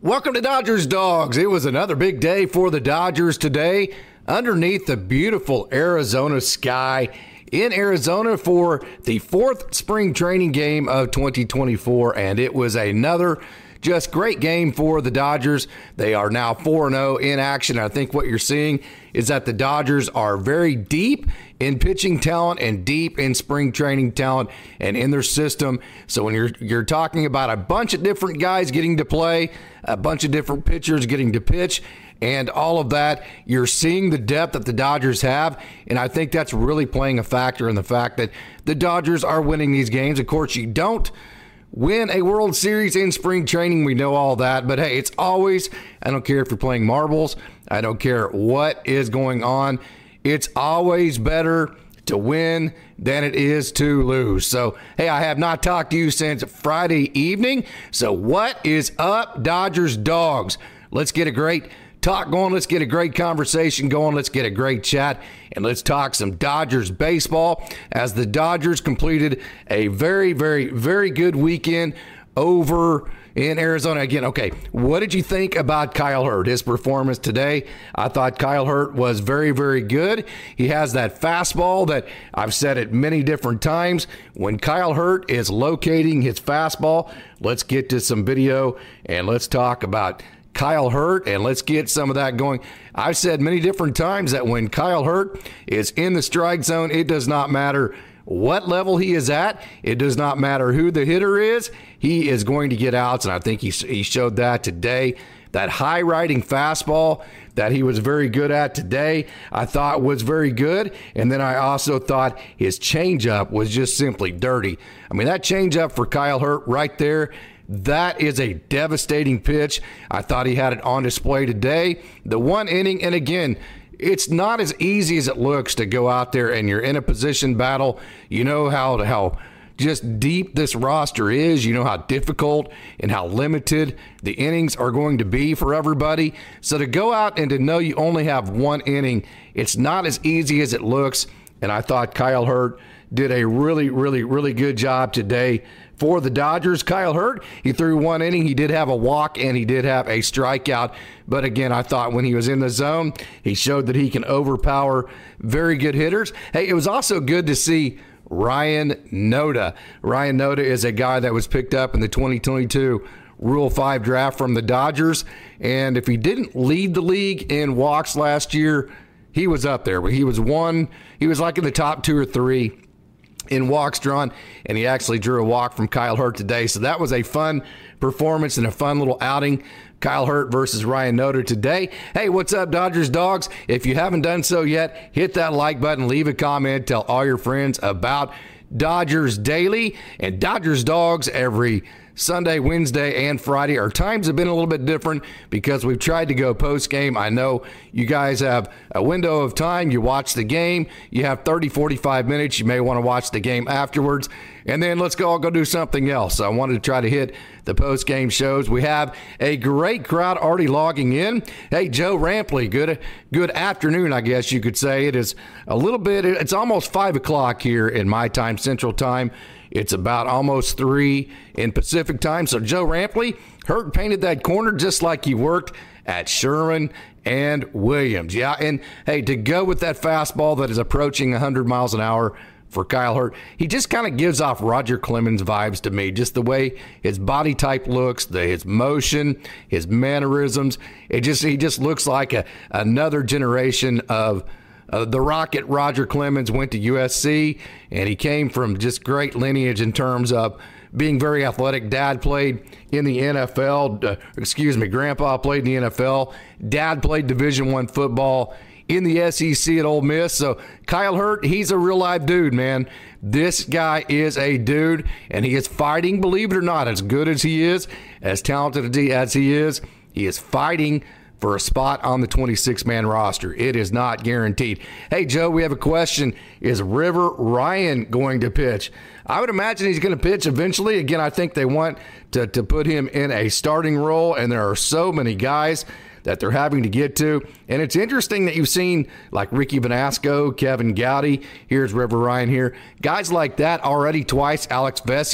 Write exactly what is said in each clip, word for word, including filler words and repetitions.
Welcome to Dodgers Dogs. It was another big day for the Dodgers today underneath the beautiful Arizona sky in Arizona for the fourth spring training game of twenty twenty-four, and it was another just great game for the Dodgers. They are now four and oh in action. I think what you're seeing is that the Dodgers are very deep in pitching talent and deep in spring training talent and in their system. So when you're you're talking about a bunch of different guys getting to play, a bunch of different pitchers getting to pitch, and all of that, you're seeing the depth that the Dodgers have, and I think that's really playing a factor in the fact that the Dodgers are winning these games. Of course, you don't win a World Series in spring training. We know all that. But, hey, it's always, I don't care if you're playing marbles. I don't care what is going on. It's always better to win than it is to lose. So, hey, I have not talked to you since Friday evening. So what is up, Dodgers Dogs? Let's get a great talk going. Let's get a great conversation going. Let's get a great chat, and let's talk some Dodgers baseball as the Dodgers completed a very, very, very good weekend over in Arizona. Again, okay, what did you think about Kyle Hurt, his performance today? I thought Kyle Hurt was very, very good. He has that fastball that I've said it many different times. When Kyle Hurt is locating his fastball, let's get to some video and let's talk about Kyle Hurt, and let's get some of that going. I've said many different times that when Kyle Hurt is in the strike zone, it does not matter what level he is at. It does not matter who the hitter is. He is going to get outs, and I think he, he showed that today. That high-riding fastball that he was very good at today, I thought was very good. And then I also thought his changeup was just simply dirty. I mean, that changeup for Kyle Hurt right there, that is a devastating pitch. I thought he had it on display today. The one inning, and again, it's not as easy as it looks to go out there and you're in a position battle. You know how how just deep this roster is. You know how difficult and how limited the innings are going to be for everybody. So to go out and to know you only have one inning, it's not as easy as it looks. And I thought Kyle Hurt did a really, really, really good job today for the Dodgers. Kyle Hurt, he threw one inning. He did have a walk and he did have a strikeout. But again, I thought when he was in the zone, he showed that he can overpower very good hitters. Hey, it was also good to see Ryan Noda. Ryan Noda is a guy that was picked up in the twenty twenty-two Rule five draft from the Dodgers. And if he didn't lead the league in walks last year, he was up there. He was one, he was like in the top two or three in walks drawn, and he actually drew a walk from Kyle Hurt today. So that was a fun performance and a fun little outing. Kyle Hurt versus Ryan Noda today. Hey, what's up, Dodgers Dogs? If you haven't done so yet, hit that like button, leave a comment, tell all your friends about Dodgers Daily and Dodgers Dogs every Sunday, Wednesday, and Friday. Our times have been a little bit different because we've tried to go post-game. I know you guys have a window of time. You watch the game. You have thirty, forty-five minutes. You may want to watch the game afterwards. And then let's go all go do something else. So I wanted to try to hit the post-game shows. We have a great crowd already logging in. Hey, Joe Rampley, good good afternoon, I guess you could say. It is a little bit, it's almost five o'clock here in my time, Central Time. It's about almost three in Pacific time. So Joe Rampley, Hurt painted that corner just like he worked at Sherman and Williams. Yeah, and hey, to go with that fastball that is approaching one hundred miles an hour for Kyle Hurt, he just kind of gives off Roger Clemens vibes to me. Just the way his body type looks, the, his motion, his mannerisms. It just he just looks like a, another generation of Uh, the Rocket. Roger Clemens went to U S C, and he came from just great lineage in terms of being very athletic. Dad played in the N F L. Uh, excuse me, Grandpa played in the N F L. Dad played Division One football in the S E C at Ole Miss. So Kyle Hurt, he's a real live dude, man. This guy is a dude, and he is fighting, believe it or not, as good as he is, as talented as he is, he is fighting for a spot on the twenty-six man roster. It is not guaranteed. Hey, Joe, we have a question. Is River Ryan going to pitch? I would imagine he's going to pitch eventually. Again, I think they want to, to put him in a starting role, and there are so many guys that they're having to get to. And it's interesting that you've seen like Ricky Vanasco, Kevin Gowdy, here's River Ryan here, guys like that already twice, Alex Vesia,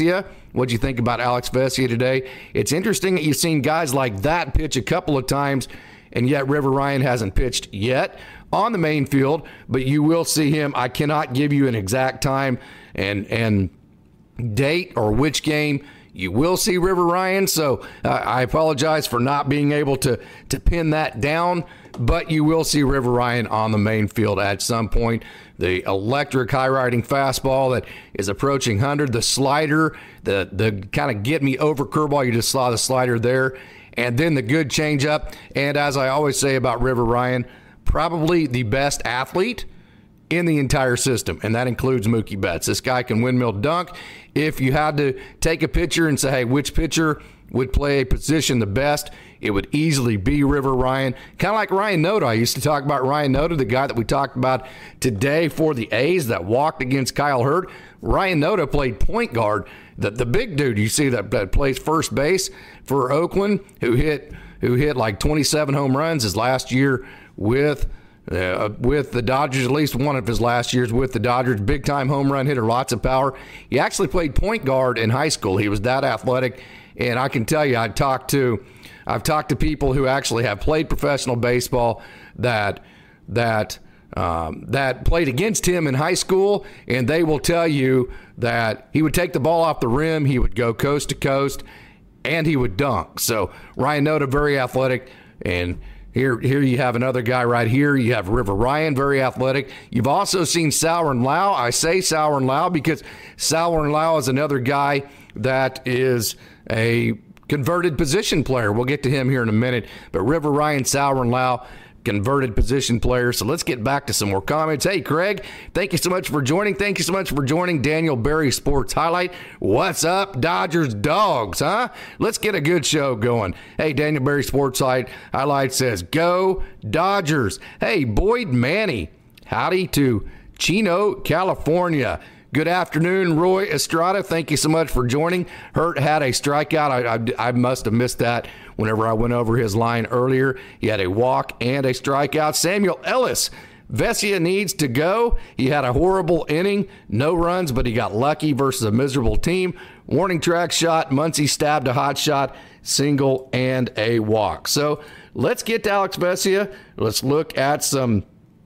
What'd you think about Alex Vesia today? It's interesting that you've seen guys like that pitch a couple of times, and yet River Ryan hasn't pitched yet on the main field, but you will see him. I cannot give you an exact time and and date or which game you will see River Ryan, so uh, I apologize for not being able to, to pin that down, but you will see River Ryan on the main field at some point. The electric high-riding fastball that is approaching one hundred, the slider, the, the kind of get-me-over curveball, you just saw the slider there, and then the good changeup. And as I always say about River Ryan, probably the best athlete in the entire system, and that includes Mookie Betts. This guy can windmill dunk. If you had to take a pitcher and say, hey, which pitcher would play a position the best, it would easily be River Ryan. Kind of like Ryan Noda. I used to talk about Ryan Noda, the guy that we talked about today for the A's that walked against Kyle Hurt. Ryan Noda played point guard. The, the big dude you see that, that plays first base for Oakland, who hit who hit like twenty-seven home runs his last year with Uh, with the Dodgers, at least one of his last years with the Dodgers. Big-time home run hitter, lots of power. He actually played point guard in high school. He was that athletic, and I can tell you, I talked to, I've talked to people who actually have played professional baseball that that um, that played against him in high school, and they will tell you that he would take the ball off the rim, he would go coast to coast, and he would dunk. So Ryan Noda, very athletic, and Here here you have another guy right here. You have River Ryan, very athletic. You've also seen Sauron Lau. I say Sauron Lau because Sauron Lau is another guy that is a converted position player. We'll get to him here in a minute. But River Ryan, Sauron Lau, converted position player. So let's get back to some more comments. Hey, Craig, thank you so much for joining. Thank you so much for joining Daniel Berry Sports Highlight. What's up, Dodgers dogs, huh? Let's get a good show going. Hey, Daniel Berry Sports Highlight says, go Dodgers. Hey, Boyd Manny, howdy to Chino, California. Good afternoon, Roy Estrada. Thank you so much for joining. Hurt had a strikeout. I, I, I must have missed that whenever I went over his line earlier. He had a walk and a strikeout. Samuel Ellis, Vesia needs to go. He had a horrible inning, no runs, but he got lucky versus a miserable team. Warning track shot. Muncy stabbed a hot shot, single, and a walk. So let's get to Alex Vesia. Let's look at some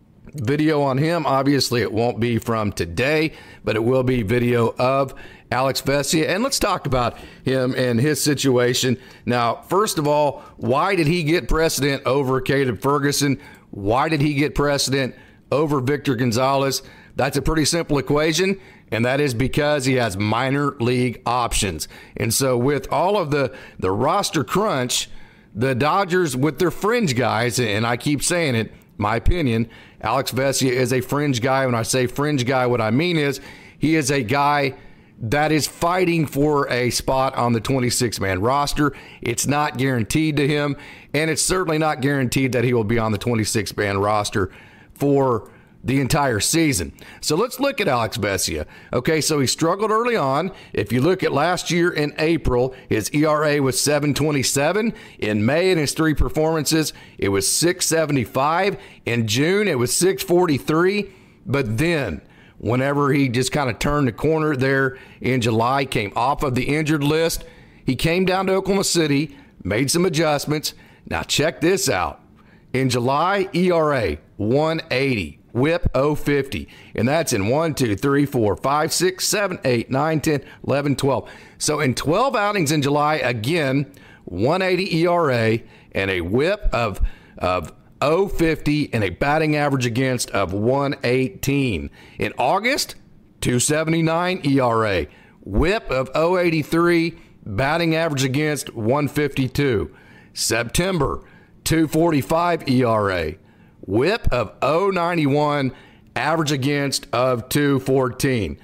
video on him. Obviously, it won't be from today, but it will be video of Alex Vesia. And let's talk about him and his situation. Now, first of all, why did he get precedent over Caleb Ferguson? Why did he get precedent over Victor Gonzalez? That's a pretty simple equation, and that is because he has minor league options. And so with all of the, the roster crunch, the Dodgers with their fringe guys, and I keep saying it, my opinion, Alex Vesia is a fringe guy. When I say fringe guy, what I mean is he is a guy that is fighting for a spot on the twenty-six man roster. It's not guaranteed to him, and it's certainly not guaranteed that he will be on the twenty-six man roster for the entire season. So let's look at Alex Vesia. Okay, so he struggled early on. If you look at last year in April, his E R A was seven twenty-seven. In May, in his three performances, it was six seventy-five. In June, it was six forty-three. But then, whenever he just kind of turned the corner there in July, came off of the injured list, he came down to Oklahoma City, made some adjustments. Now check this out. In July, E R A one eighty. Whip oh fifty, and that's in one, two, three, four, five, six, seven, eight, nine, ten, eleven, twelve. So in twelve outings in July, again, one eighty E R A and a whip of of oh fifty and a batting average against of one eighteen. In August, two seventy-nine E R A, whip of oh eighty-three, batting average against one fifty-two. September, two forty-five E R A. Whip of oh ninety-one, average against of two fourteen.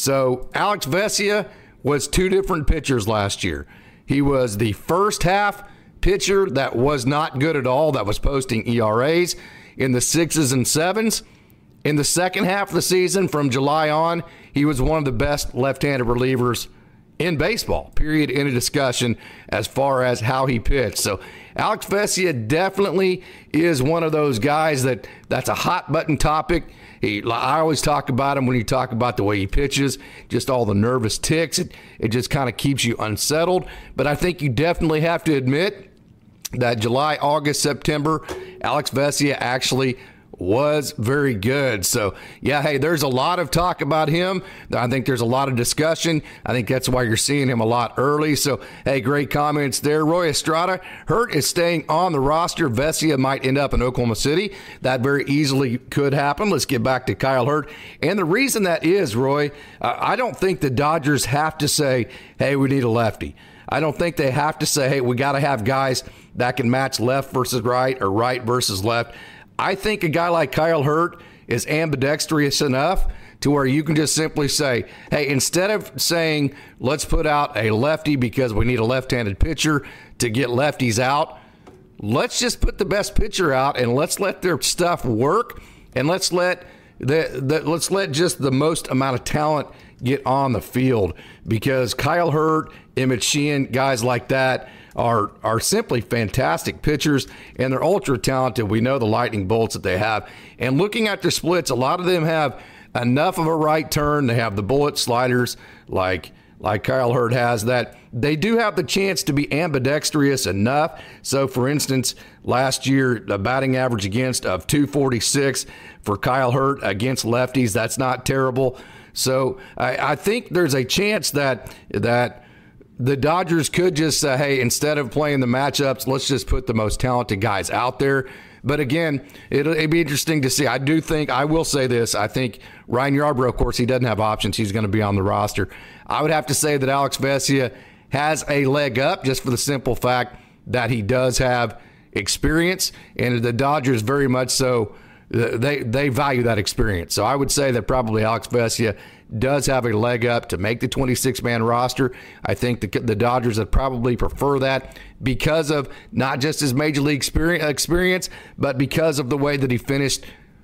So Alex Vesia was two different pitchers last year. He was the first half pitcher that was not good at all, that was posting E R As in the sixes and sevens. In the second half of the season, from July on, he was one of the best left-handed relievers in baseball, period, in a discussion as far as how he pitched. So Alex Vesia definitely is one of those guys that that's a hot button topic. He, I always talk about him when you talk about the way he pitches, just all the nervous ticks. It, it just kind of keeps you unsettled. But I think you definitely have to admit that July, August, September, Alex Vesia actually was very good. So, yeah, hey, there's a lot of talk about him. I think there's a lot of discussion. I think that's why you're seeing him a lot early. So, hey, great comments there. Roy Estrada, Hurt is staying on the roster. Vesia might end up in Oklahoma City. That very easily could happen. Let's get back to Kyle Hurt. And the reason that is, Roy, uh, I don't think the Dodgers have to say, hey, we need a lefty. I don't think they have to say, hey, we got to have guys that can match left versus right or right versus left. I think a guy like Kyle Hurt is ambidextrous enough to where you can just simply say, hey, instead of saying, let's put out a lefty because we need a left-handed pitcher to get lefties out, let's just put the best pitcher out and let's let their stuff work, and let's let the, the let's let just the most amount of talent get on the field, because Kyle Hurt, Emmett Sheehan, guys like that are are simply fantastic pitchers, and they're ultra talented. We know the lightning bolts that they have. And looking at their splits, a lot of them have enough of a right turn. They have the bullet sliders like like Kyle Hurt has, that they do have the chance to be ambidextrous enough. So, for instance, last year, the batting average against of two forty-six for Kyle Hurt against lefties. That's not terrible. So I, I think there's a chance that that the Dodgers could just say, hey, instead of playing the matchups, let's just put the most talented guys out there. But again, it'll, it'll be interesting to see. I do think, I will say this, I think Ryan Yarbrough, of course, he doesn't have options. He's going to be on the roster. I would have to say that Alex Vesia has a leg up, just for the simple fact that he does have experience, and the Dodgers very much so, they they value that experience. So I would say that probably Alex Vesia does have a leg up to make the twenty-six man roster. I think the, the Dodgers would probably prefer that because of not just his major league experience, but because of the way that he finished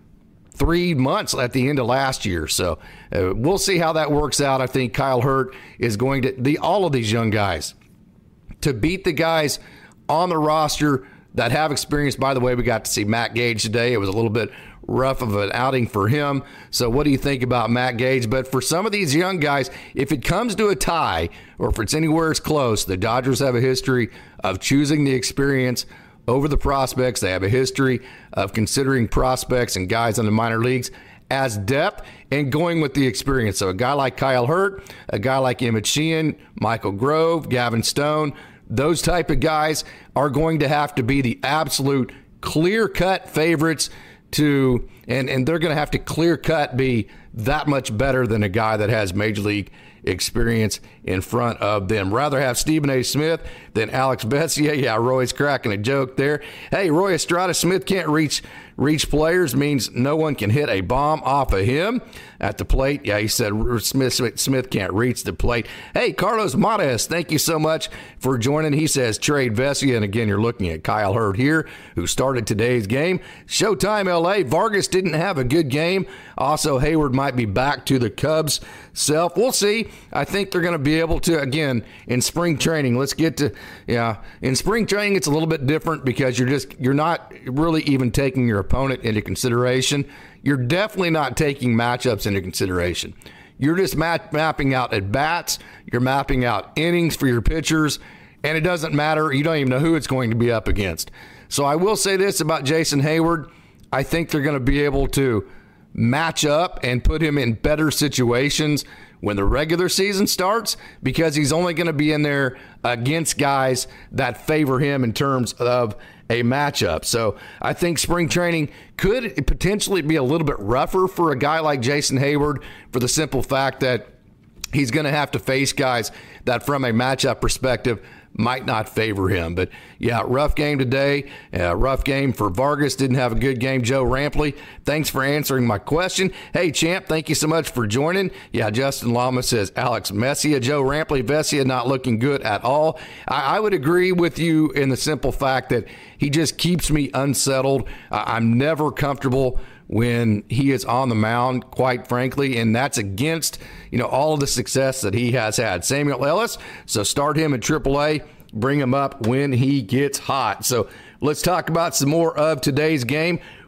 three months at the end of last year. So uh, we'll see how that works out. I think Kyle Hurt is going to, the all of these young guys, to beat the guys on the roster that have experience. By the way, we got to see Matt Gage today. It was a little bit rough of an outing for him. So what do you think about Matt Gage? But for some of these young guys, if it comes to a tie or if it's anywhere as close, the Dodgers have a history of choosing the experience over the prospects. They have a history of considering prospects and guys in the minor leagues as depth and going with the experience. So a guy like Kyle Hurt, a guy like Emmett Sheehan, Michael Grove, Gavin Stone, those type of guys are going to have to be the absolute clear-cut favorites to, and, and they're going to have to clear-cut be that much better than a guy that has major league experience in front of them. Rather have Stephen A. Smith than Alex Vesia. Yeah, Roy's cracking a joke there. Hey, Roy Estrada, Smith can't reach reach players means no one can hit a bomb off of him at the plate. Yeah, he said Smith Smith can't reach the plate. Hey, Carlos Mares, thank you so much for joining. He says trade Vesia, and again, you're looking at Kyle Hurt here, who started today's game. Showtime L A, Vargas didn't have a good game. Also, Hayward might be back to the Cubs self. We'll see. I think they're going to be able to, again, in spring training. Let's get to, yeah, in spring training, it's a little bit different because you're just, you're not really even taking your opponent into consideration. You're definitely not taking matchups into consideration. You're just map, mapping out at bats. You're mapping out innings for your pitchers, and it doesn't matter. You don't even know who it's going to be up against. So I will say this about Jason Hayward. I think they're going to be able to match up and put him in better situations when the regular season starts, because he's only going to be in there against guys that favor him in terms of a matchup. So I think spring training could potentially be a little bit rougher for a guy like Jason Hayward, for the simple fact that he's going to have to face guys that from a matchup perspective might not favor him. But yeah, rough game today. Uh, rough game for Vargas. Didn't have a good game. Joe Rampley, thanks for answering my question. Hey, champ, thank you so much for joining. Yeah, Justin Lama says Alex Vesia. Joe Rampley, Vesia not looking good at all. I, I would agree with you in the simple fact that he just keeps me unsettled. Uh, I'm never comfortable when he is on the mound, quite frankly, and that's against, you know, all of the success that he has had. Samuel Ellis, so start him in triple A, bring him up when he gets hot. So let's talk about some more of today's game.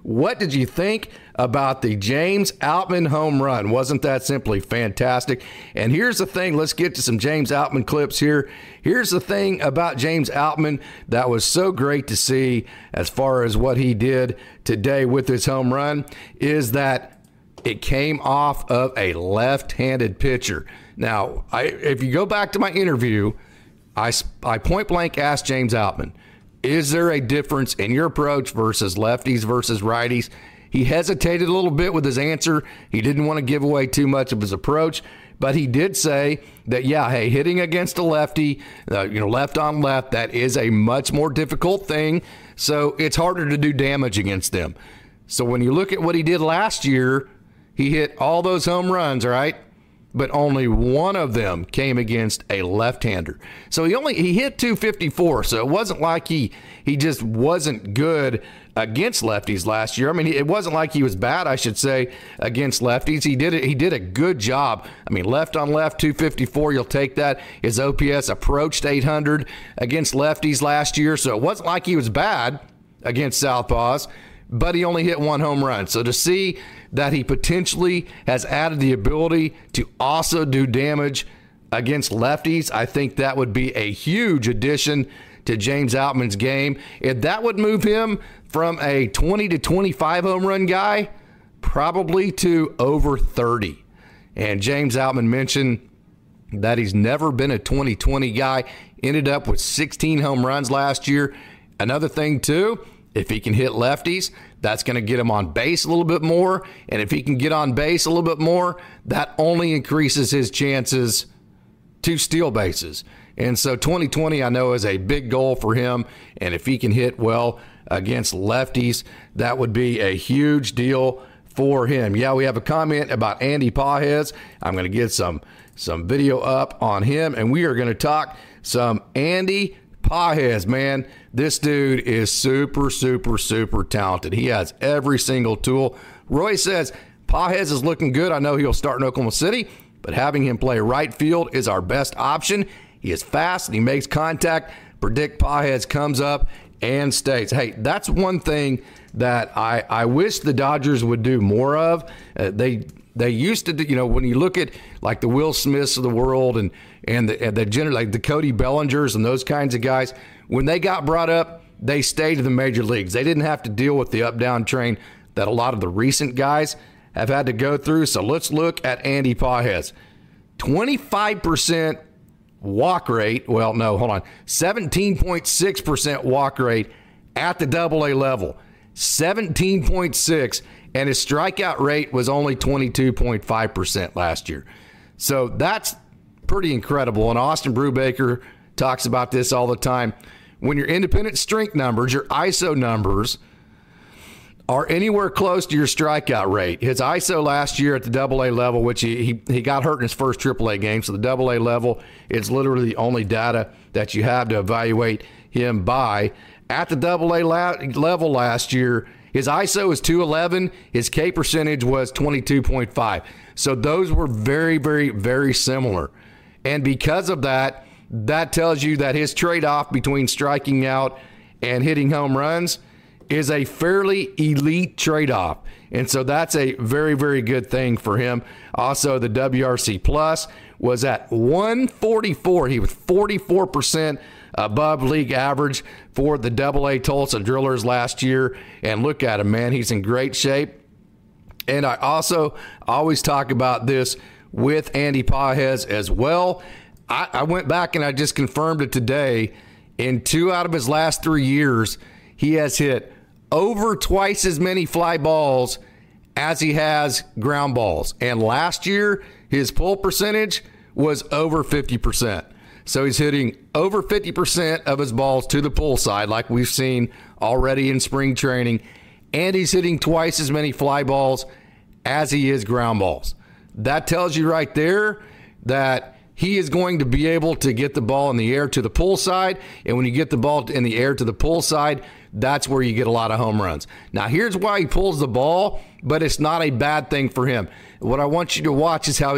What did you think about the James Outman home run? Wasn't that simply fantastic? And here's the thing. Let's get to some James Outman clips here. Here's the thing about James Outman that was so great to see as far as what he did today with his home run is that it came off of a left-handed pitcher. Now, I, if you go back to my interview, I, I point blank asked James Outman, is there a difference in your approach versus lefties versus righties? He hesitated a little bit with his answer. He didn't want to give away too much of his approach, but he did say that, yeah, hey, hitting against a lefty, uh, you know, left on left, that is a much more difficult thing. So it's harder to do damage against them. So when you look at what he did last year, he hit all those home runs, right? But only one of them came against a left-hander. So he only he hit two fifty-four. So it wasn't like he he just wasn't good against lefties last year. I mean, it wasn't like he was bad, I should say, against lefties. He did it. He did a good job. I mean, left on left, two fifty-four. You'll take that. His O P S approached eight hundred against lefties last year. So it wasn't like he was bad against southpaws, but he only hit one home run. So to see that he potentially has added the ability to also do damage against lefties, I think that would be a huge addition to James Outman's game. If that would move him from a twenty to twenty-five home run guy, probably to over thirty. And James Outman mentioned that he's never been a twenty twenty guy, ended up with sixteen home runs last year. Another thing, too, if he can hit lefties, that's going to get him on base a little bit more. And if he can get on base a little bit more, that only increases his chances to steal bases. And so twenty twenty, I know, is a big goal for him. And if he can hit well against lefties, that would be a huge deal for him. Yeah, we have a comment about Andy Pages. I'm going to get some, some video up on him, and we are going to talk some Andy Pages, man. This dude is super, super, super talented. He has every single tool. Roy says, Pages is looking good. I know he'll start in Oklahoma City, but having him play right field is our best option. He is fast and he makes contact. Predict Pages comes up and stays. Hey, that's one thing that I, I wish the Dodgers would do more of. Uh, they they used to do, you know, when you look at like the Will Smiths of the world and and the, and the general, like the Cody Bellingers and those kinds of guys, when they got brought up, they stayed in the major leagues. They didn't have to deal with the up-down train that a lot of the recent guys have had to go through. So let's look at Andy Pages. twenty-five percent walk rate. Well, no, hold on. seventeen point six percent walk rate at the double A level. seventeen point six, and his strikeout rate was only twenty-two point five percent last year. So that's pretty incredible. And Austin Brubaker talks about this all the time. When your independent strength numbers, your I S O numbers, are anywhere close to your strikeout rate. His I S O last year at the double A level, which he, he he got hurt in his first triple A game, so the double A level is literally the only data that you have to evaluate him by. At the double A la- level last year, his I S O was two eleven, his K percentage was twenty-two point five. So those were very, very, very similar. And because of that, that tells you that his trade-off between striking out and hitting home runs is a fairly elite trade-off. And so that's a very, very good thing for him. Also, the W R C Plus was at one forty-four. He was forty-four percent above league average for the double A Tulsa Drillers last year. And look at him, man. He's in great shape. And I also always talk about this with Andy Pages as well. I, I went back and I just confirmed it today. In two out of his last three years, he has hit over twice as many fly balls as he has ground balls. And last year, his pull percentage was over fifty percent. So he's hitting over fifty percent of his balls to the pull side, like we've seen already in spring training. And he's hitting twice as many fly balls as he is ground balls. That tells you right there that he is going to be able to get the ball in the air to the pull side. And when you get the ball in the air to the pull side, that's where you get a lot of home runs. Now, here's why he pulls the ball, but it's not a bad thing for him. What I want you to watch is how he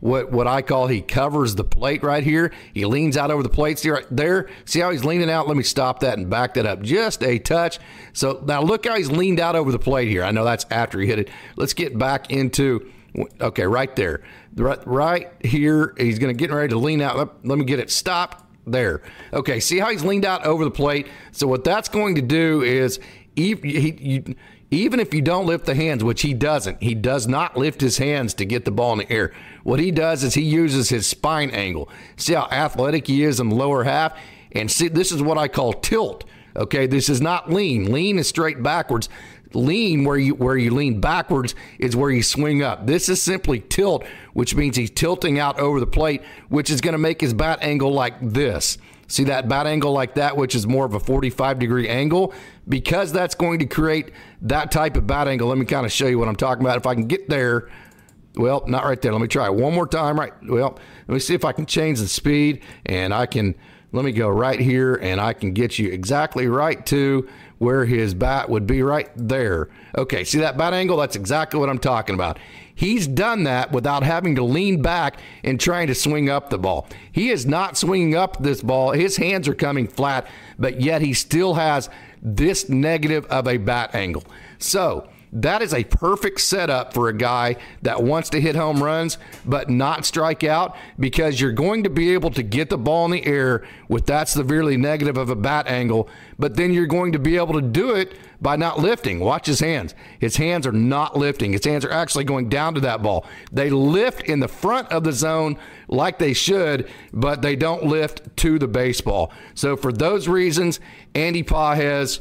what, what I call he covers the plate right here. He leans out over the plate. See right there? See how he's leaning out? Let me stop that and back that up just a touch. So now look how he's leaned out over the plate here. I know that's after he hit it. Let's get back into, okay, right there. Right, right here, he's going to get ready to lean out. Let, let me get it stopped. There. Okay, see how he's leaned out over the plate? So what that's going to do is, even, he, you, even if you don't lift the hands, which he doesn't, he does not lift his hands to get the ball in the air. What he does is he uses his spine angle. See how athletic he is in the lower half? And see, this is what I call tilt. Okay, this is not lean. Lean is straight backwards. Lean, where you where you lean backwards, is where you swing up. This is simply tilt, which means he's tilting out over the plate, which is going to make his bat angle like this. See that bat angle like that, which is more of a forty-five degree angle? Because that's going to create that type of bat angle. Let me kind of show you what I'm talking about. If I can get there, well, not right there. Let me try it one more time. Right. Well, let me see if I can change the speed, and I can, let me go right here, and I can get you exactly right to where his bat would be right there. Okay, see that bat angle? That's exactly what I'm talking about. He's done that without having to lean back and trying to swing up the ball. He is not swinging up this ball. His hands are coming flat, but yet he still has this negative of a bat angle. So that is a perfect setup for a guy that wants to hit home runs but not strike out, because you're going to be able to get the ball in the air with that severely negative of a bat angle, but then you're going to be able to do it by not lifting. Watch his hands. His hands are not lifting. His hands are actually going down to that ball. They lift in the front of the zone like they should, but they don't lift to the baseball. So for those reasons, Andy Pages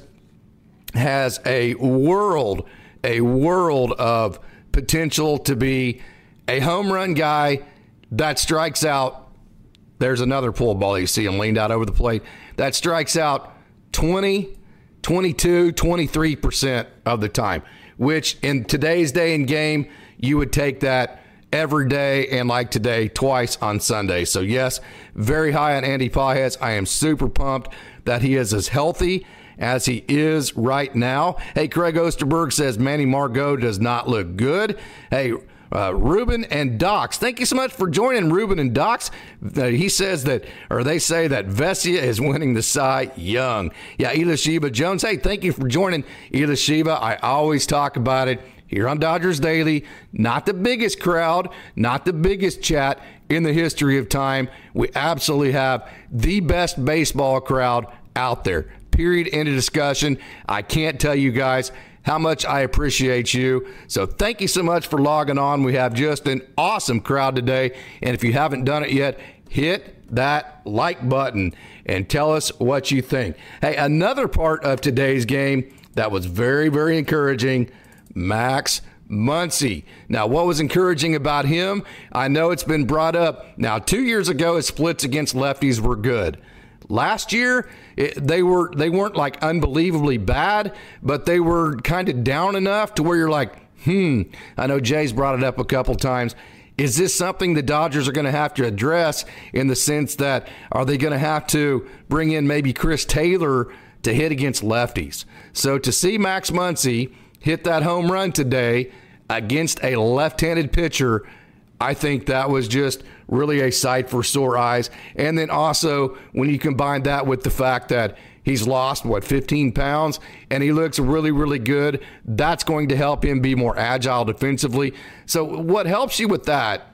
has a world a world of potential to be a home run guy that strikes out. There's another pull ball. You see him leaned out over the plate. That strikes out twenty, twenty-two, twenty-three percent of the time, which in today's day and game, you would take that every day, and like today, twice on Sunday. So yes, very high on Andy Pages. I am super pumped that he is as healthy as he is right now. Hey, Craig Osterberg says Manny Margot does not look good. Hey, uh, Ruben and Docs, thank you so much for joining Ruben and Docs. Uh, he says that, or they say that Vesia is winning the Cy Young. Yeah, Elisheba Jones, hey, thank you for joining Elisheba. I always talk about it here on Dodgers Daily. Not the biggest crowd, not the biggest chat in the history of time. We absolutely have the best baseball crowd out there. Period. End of discussion. I can't tell you guys how much I appreciate you. So thank you so much for logging on. We have just an awesome crowd today. And if you haven't done it yet, hit that like button and tell us what you think. Hey, another part of today's game that was very, very encouraging, Max Muncy. Now, what was encouraging about him? I know it's been brought up. Now, two years ago, his splits against lefties were good. Last year, it, they were they weren't like unbelievably bad, but they were kind of down enough to where you're like, hmm. I know Jay's brought it up a couple times. Is this something the Dodgers are going to have to address, in the sense that are they going to have to bring in maybe Chris Taylor to hit against lefties? So to see Max Muncy hit that home run today against a left-handed pitcher, I think that was just really a sight for sore eyes. And then also, when you combine that with the fact that he's lost, what, fifteen pounds, and he looks really, really good, that's going to help him be more agile defensively. So what helps you with that,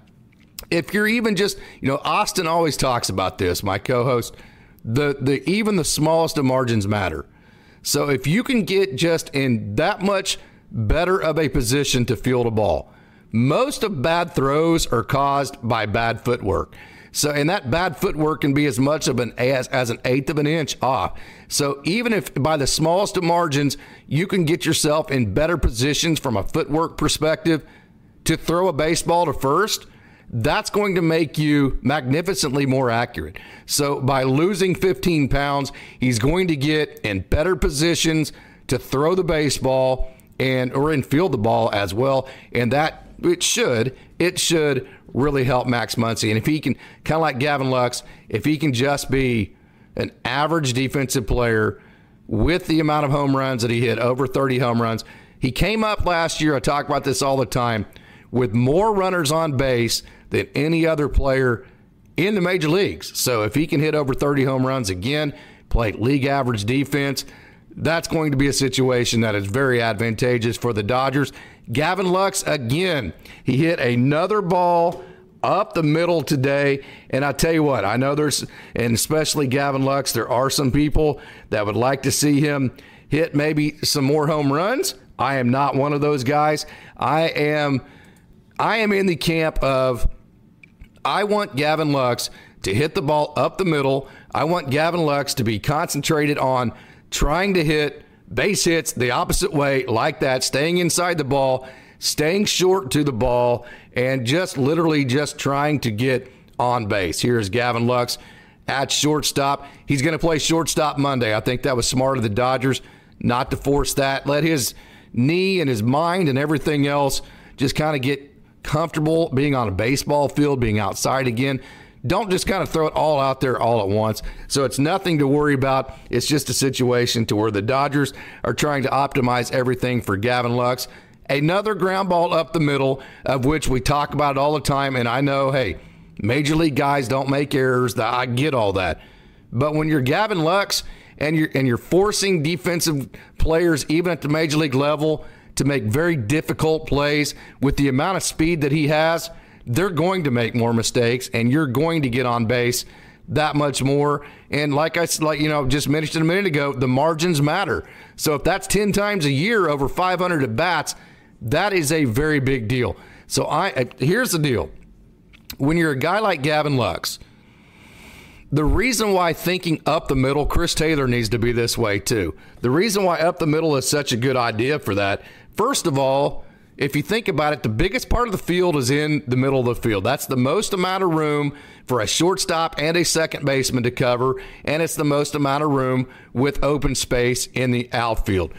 if you're even just, you know, Austin always talks about this, my co-host, the, the even the smallest of margins matter. So if you can get just in that much better of a position to field a ball, most of bad throws are caused by bad footwork. So, and that bad footwork can be as much of an as, as an eighth of an inch off. So even if by the smallest of margins, you can get yourself in better positions from a footwork perspective to throw a baseball to first, that's going to make you magnificently more accurate. So by losing fifteen pounds, he's going to get in better positions to throw the baseball and or infield the ball as well. And that It should, it should really help Max Muncy. And if he can, kind of like Gavin Lux, if he can just be an average defensive player with the amount of home runs that he hit, over thirty home runs. He came up last year, I talk about this all the time, with more runners on base than any other player in the major leagues. So if he can hit over thirty home runs again, play league average defense, that's going to be a situation that is very advantageous for the Dodgers. Gavin Lux, again, he hit another ball up the middle today. And I tell you what, I know there's, and especially Gavin Lux, there are some people that would like to see him hit maybe some more home runs. I am not one of those guys. I am, I am in the camp of, I want Gavin Lux to hit the ball up the middle. I want Gavin Lux to be concentrated on trying to hit base hits the opposite way like that, staying inside the ball, staying short to the ball, and just literally just trying to get on base. Here's Gavin Lux at shortstop. He's going to play shortstop Monday. I think that was smart of the Dodgers not to force that. Let his knee and his mind and everything else just kind of get comfortable being on a baseball field, being outside again. Don't just kind of throw it all out there all at once. So it's nothing to worry about. It's just a situation to where the Dodgers are trying to optimize everything for Gavin Lux. Another ground ball up the middle, of which we talk about all the time. And I know, hey, major league guys don't make errors. I get all that. But when you're Gavin Lux and you're, and you're forcing defensive players, even at the major league level, to make very difficult plays with the amount of speed that he has, they're going to make more mistakes, and you're going to get on base that much more. And like I like you know just mentioned a minute ago, the margins matter. So if that's ten times a year over five hundred at bats, that is a very big deal. So I here's the deal: when you're a guy like Gavin Lux, the reason why thinking up the middle, Chris Taylor needs to be this way too. The reason why up the middle is such a good idea for that, first of all, if you think about it, the biggest part of the field is in the middle of the field. That's the most amount of room for a shortstop and a second baseman to cover, and it's the most amount of room with open space in the outfield.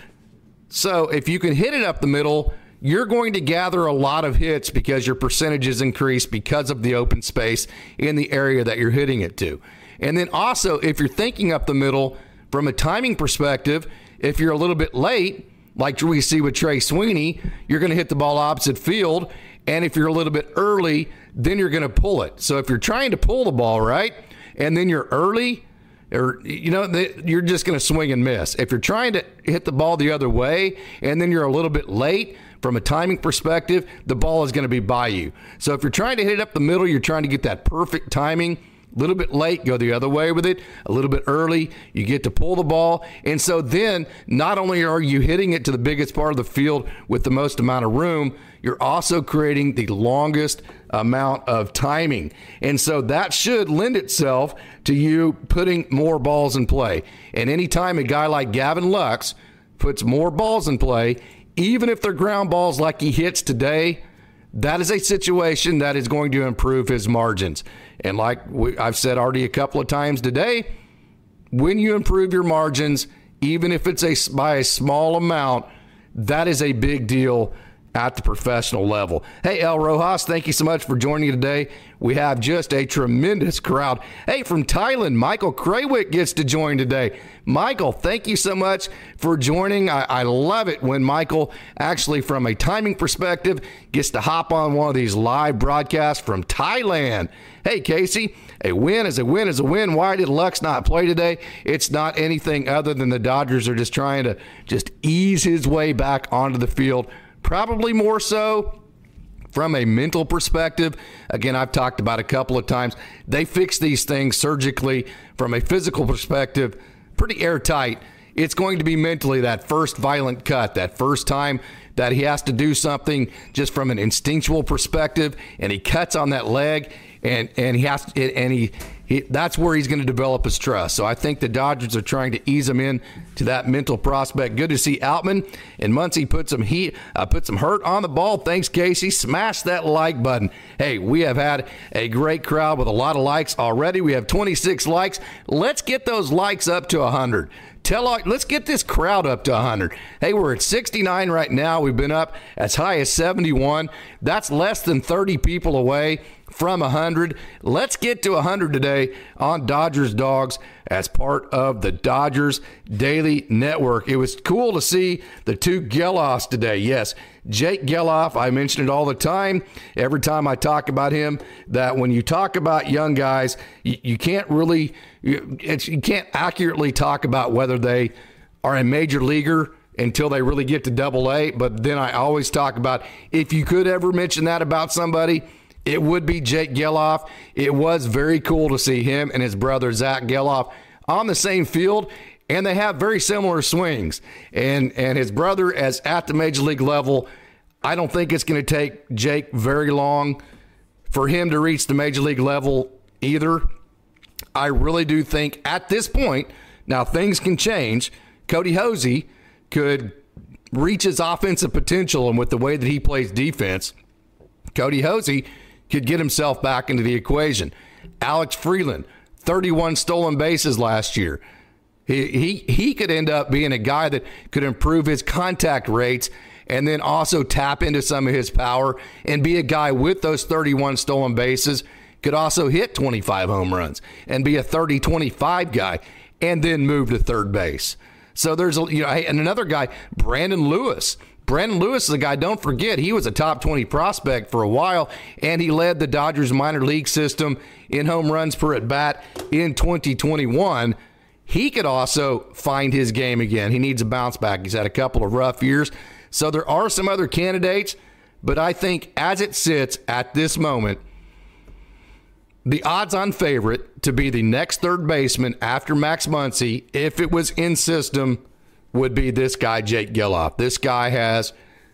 So if you can hit it up the middle, you're going to gather a lot of hits because your percentages increase because of the open space in the area that you're hitting it to. And then also, if you're thinking up the middle from a timing perspective, if you're a little bit late, like we see with Trey Sweeney, you're going to hit the ball opposite field. And if you're a little bit early, then you're going to pull it. So if you're trying to pull the ball, right, and then you're early, or you know, you're just going to swing and miss. If you're trying to hit the ball the other way, and then you're a little bit late, from a timing perspective, the ball is going to be by you. So if you're trying to hit it up the middle, you're trying to get that perfect timing. A little bit late, go the other way with it. A little bit early, you get to pull the ball. And so then not only are you hitting it to the biggest part of the field with the most amount of room, you're also creating the longest amount of timing. And so that should lend itself to you putting more balls in play. And anytime a guy like Gavin Lux puts more balls in play, even if they're ground balls like he hits today, that is a situation that is going to improve his margins. And like we, I've said already a couple of times today, when you improve your margins, even if it's a, by a small amount, that is a big deal at the professional level. Hey, El Rojas, thank you so much for joining today. We have just a tremendous crowd. Hey, from Thailand, Michael Krawick gets to join today. Michael, thank you so much for joining. I, I love it when Michael, actually from a timing perspective, gets to hop on one of these live broadcasts from Thailand. Hey, Casey, a win is a win is a win. Why did Lux not play today? It's not anything other than the Dodgers are just trying to just ease his way back onto the field. Probably more so from a mental perspective. Again, I've talked about a couple of times. They fix these things surgically. From a physical perspective, pretty airtight. It's going to be mentally that first violent cut, that first time that he has to do something just from an instinctual perspective, and he cuts on that leg, and and he has to, and he, he that's where he's going to develop his trust. So I think the Dodgers are trying to ease him in to that mental prospect. Good to see Outman and Muncy put some heat, uh, put some hurt on the ball. Thanks, Casey. Smash that like button. Hey, we have had a great crowd with a lot of likes already. We have twenty-six likes. Let's get those likes up to one hundred. Tell let's get this crowd up to one hundred. Hey, we're at sixty-nine right now. We've been up as high as seventy-one. That's less than thirty people away from one hundred. Let's get to one hundred today on Dodgers Dogs as part of the Dodgers Daily Network. It was cool to see the two Geloffs today. Yes, Jake Geloff, I mention it all the time, every time I talk about him, that when you talk about young guys, you, you can't really, you, it's, you can't accurately talk about whether they are a major leaguer until they really get to double A. But then I always talk about, if you could ever mention that about somebody, it would be Jake Geloff. It was very cool to see him and his brother Zach Geloff on the same field, and they have very similar swings. And and his brother is at the major league level. I don't think it's going to take Jake very long for him to reach the major league level either. I really do think at this point, now things can change, Cody Hosey could reach his offensive potential, and with the way that he plays defense, Cody Hosey could get himself back into the equation. Alex Freeland, thirty-one stolen bases last year. He, he, he could end up being a guy that could improve his contact rates and then also tap into some of his power and be a guy with those thirty-one stolen bases, could also hit twenty-five home runs and be a thirty twenty-five guy and then move to third base. So there's, a, you know, and another guy, Brandon Lewis. Brandon Lewis is a guy, don't forget, he was a top twenty prospect for a while, and he led the Dodgers minor league system in home runs per at bat in twenty twenty-one. He could also find his game again. He needs a bounce back. He's had a couple of rough years. So there are some other candidates, but I think as it sits at this moment, the odds-on favorite to be the next third baseman after Max Muncy, if it was in system, would be this guy, Jake Geloff. This guy has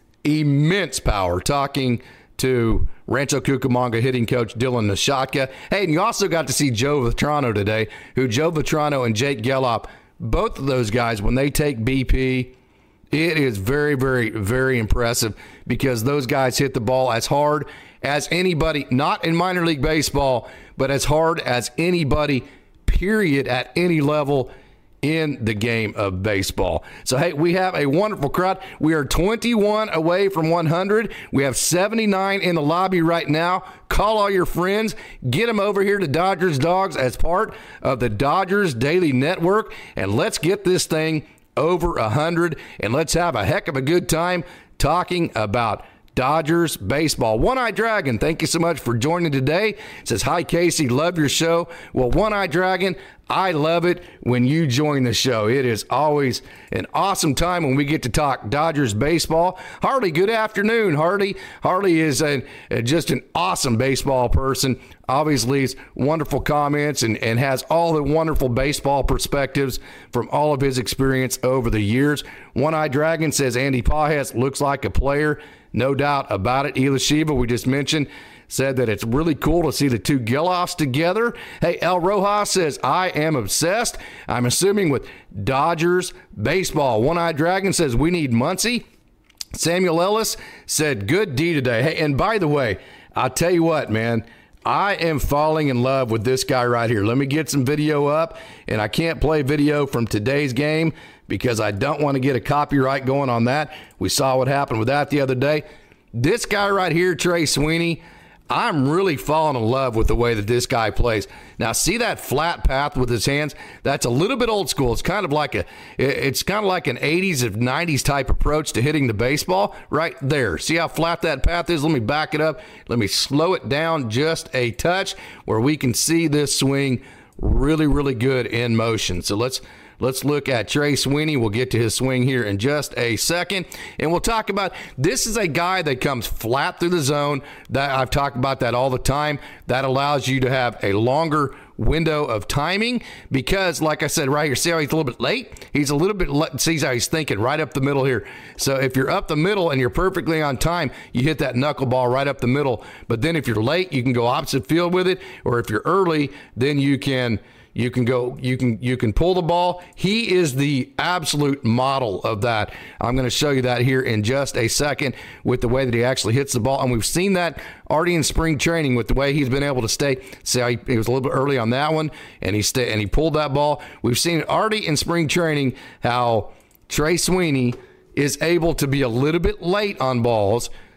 immense power. Talking to Rancho Cucamonga hitting coach Dylan Nishotka. Hey, and you also got to see Joe Vitrano today, who Joe Vitrano and Jake Geloff, both of those guys, when they take B P, it is very, very, very impressive because those guys hit the ball as hard as anybody, not in minor league baseball, but as hard as anybody, period, at any level in the game of baseball. So, hey, we have a wonderful crowd. We are twenty-one away from one hundred. We have seventy-nine in the lobby right now. Call all your friends. Get them over here to Dodgers Dogs as part of the Dodgers Daily Network, and let's get this thing over one hundred, and let's have a heck of a good time talking about Dodgers baseball. One-Eye Dragon, thank you so much for joining today. It says, hi, Casey, love your show. Well, One-Eye Dragon, I love it when you join the show. It is always an awesome time when we get to talk Dodgers baseball. Harley, good afternoon, Harley. Harley is a, a, just an awesome baseball person. Obviously, he's wonderful comments and, and has all the wonderful baseball perspectives from all of his experience over the years. One-Eye Dragon says, Andy Pages looks like a player. No doubt about it. Ela Shiva, we just mentioned, said that it's really cool to see the two Geloffs together. Hey, El Rojas says, I am obsessed. I'm assuming with Dodgers baseball. One-Eye Dragon says, we need Muncy. Samuel Ellis said, good D today. Hey, and by the way, I'll tell you what, man, I am falling in love with this guy right here. Let me get some video up, and I can't play video from today's game because I don't want to get a copyright going on that. We saw what happened with that the other day. This guy right here, Trey Sweeney, I'm really falling in love with the way that this guy plays. Now, see that flat path with his hands? That's a little bit old school. It's kind of like a, it's kind of like an eighties or nineties type approach to hitting the baseball right there. See how flat that path is? Let me back it up. Let me slow it down just a touch where we can see this swing really, really good in motion. So let's Let's look at Trey Sweeney. We'll get to his swing here in just a second. And we'll talk about, this is a guy that comes flat through the zone. That I've talked about that all the time. That allows you to have a longer window of timing because, like I said, right here, see how he's a little bit late? He's a little bit late. See how he's thinking right up the middle here. So if you're up the middle and you're perfectly on time, you hit that knuckleball right up the middle. But then if you're late, you can go opposite field with it. Or if you're early, then you can... You can go, you can, you can pull the ball. He is the absolute model of that. I'm going to show you that here in just a second with the way that he actually hits the ball. And we've seen that already in spring training with the way he's been able to stay. See how he, he was a little bit early on that one and he stayed and he pulled that ball. We've seen it already in spring training how Trey Sweeney is able to be a little bit late on balls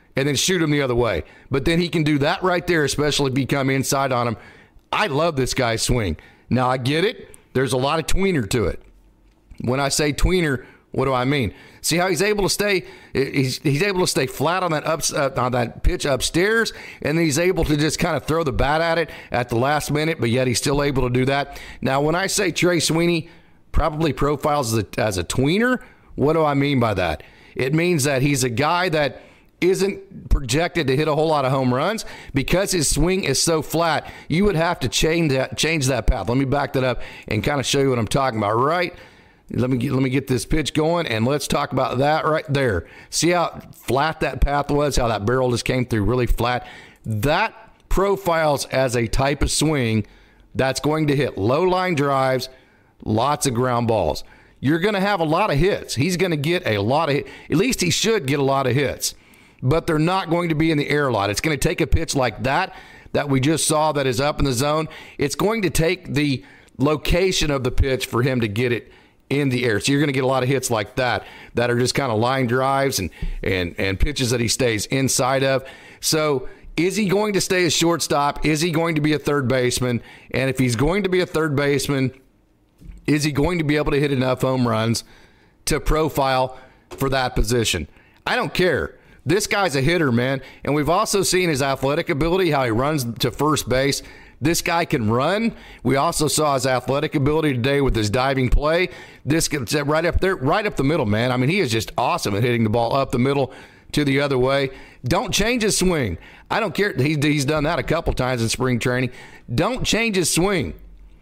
and then shoot him the other way. But then he can do that right there, especially if you come inside on him. I love this guy's swing. Now, I get it. There's a lot of tweener to it. When I say tweener, what do I mean? See how he's able to stay? He's he's able to stay flat on that up uh, on that pitch upstairs, and then he's able to just kind of throw the bat at it at the last minute. But yet he's still able to do that. Now, when I say Trey Sweeney probably profiles as a, as a tweener, what do I mean by that? It means that he's a guy that isn't projected to hit a whole lot of home runs because his swing is so flat. You would have to change that change that path. Let me back that up and kind of show you what I'm talking about. Right. Let me get, let me get this pitch going, and let's talk about that right there. See how flat that path was, how that barrel just came through really flat? That profiles as a type of swing that's going to hit low line drives, lots of ground balls. You're going to have a lot of hits. He's going to get a lot of hits. At least he should get a lot of hits, but they're not going to be in the air a lot. It's going to take a pitch like that that we just saw that is up in the zone. It's going to take the location of the pitch for him to get it in the air. So you're going to get a lot of hits like that that are just kind of line drives and and and pitches that he stays inside of. So is he going to stay a shortstop? Is he going to be a third baseman? And if he's going to be a third baseman, is he going to be able to hit enough home runs to profile for that position? I don't care. This guy's a hitter, man. And we've also seen his athletic ability, how he runs to first base. This guy can run. We also saw his athletic ability today with his diving play. This gets right up there, right up the middle, man. I mean, he is just awesome at hitting the ball up the middle to the other way. Don't change his swing. I don't care. He's, he's done that a couple times in spring training. Don't change his swing.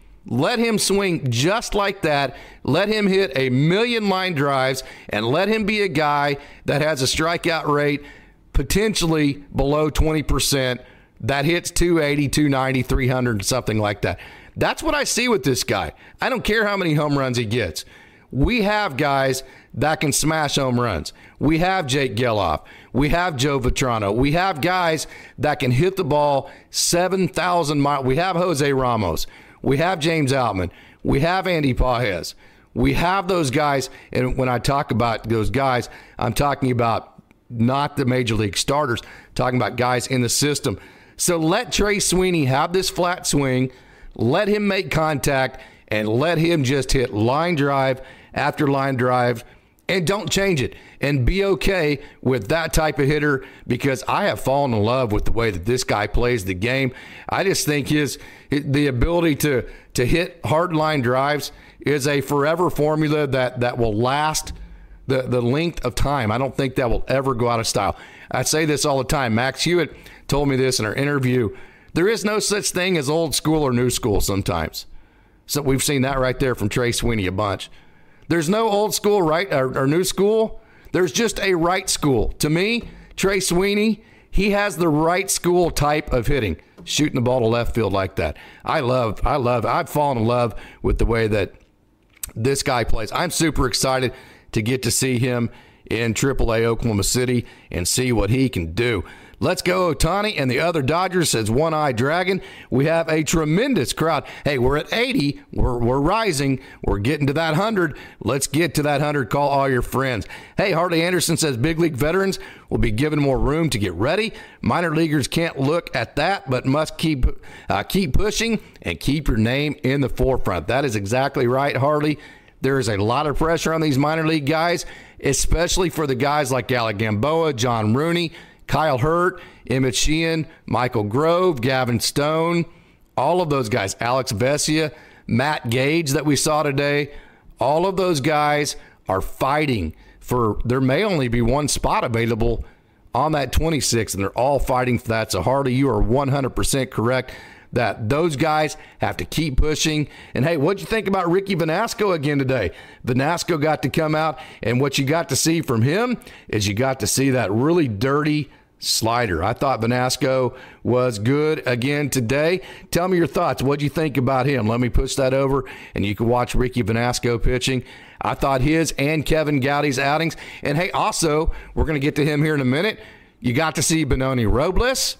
Let him swing just like that. Let him hit a million line drives, and let him be a guy that has a strikeout rate potentially below twenty percent. That hits two eighty, two ninety, three hundred, something like that. That's what I see with this guy. I don't care how many home runs he gets. We have guys that can smash home runs. We have Jake Geloff. We have Joe Vitrano. We have guys that can hit the ball seven thousand miles. We have Jose Ramos. We have James Outman. We have Andy Pages. We have those guys, and when I talk about those guys, I'm talking about not the major league starters, talking about guys in the system. So let Trey Sweeney have this flat swing, let him make contact, and let him just hit line drive after line drive, and don't change it. And be okay with that type of hitter, because I have fallen in love with the way that this guy plays the game. I just think his the ability to to hit hard line drives is a forever formula that, that will last the, the length of time. I don't think that will ever go out of style. I say this all the time. Max Hewitt told me this in our interview. There is no such thing as old school or new school sometimes. So we've seen that right there from Trey Sweeney a bunch. There's no old school right or, or new school. There's just a right school. To me, Trey Sweeney, he has the right school type of hitting, shooting the ball to left field like that. I love, I love, I've fallen in love with the way that this guy plays. I'm super excited to get to see him in triple A Oklahoma City and see what he can do. Let's go, Ohtani and the other Dodgers, says One Eye Dragon. We have a tremendous crowd. Hey, we're at eighty. We're, we're rising. We're getting to that one hundred. Let's get to that one hundred. Call all your friends. Hey, Harley Anderson says big league veterans will be given more room to get ready. Minor leaguers can't look at that, but must keep uh, keep pushing and keep your name in the forefront. That is exactly right, Harley. There is a lot of pressure on these minor league guys, especially for the guys like Alec Gamboa, John Rooney, Kyle Hurt, Emmett Sheehan, Michael Grove, Gavin Stone, all of those guys, Alex Vesia, Matt Gage that we saw today, all of those guys are fighting for, there may only be one spot available on that twenty-six, and they're all fighting for that. So, Harley, you are one hundred percent correct that those guys have to keep pushing. And, hey, what'd you think about Ricky Vanasco again today? Vanasco got to come out, and what you got to see from him is you got to see that really dirty slider. I thought Vanasco was good again today. Tell me your thoughts. What'd you think about him? Let me push that over, and you can watch Ricky Vanasco pitching. I thought his and Kevin Gowdy's outings. And, hey, also, we're going to get to him here in a minute. You got to see Benoni Robles.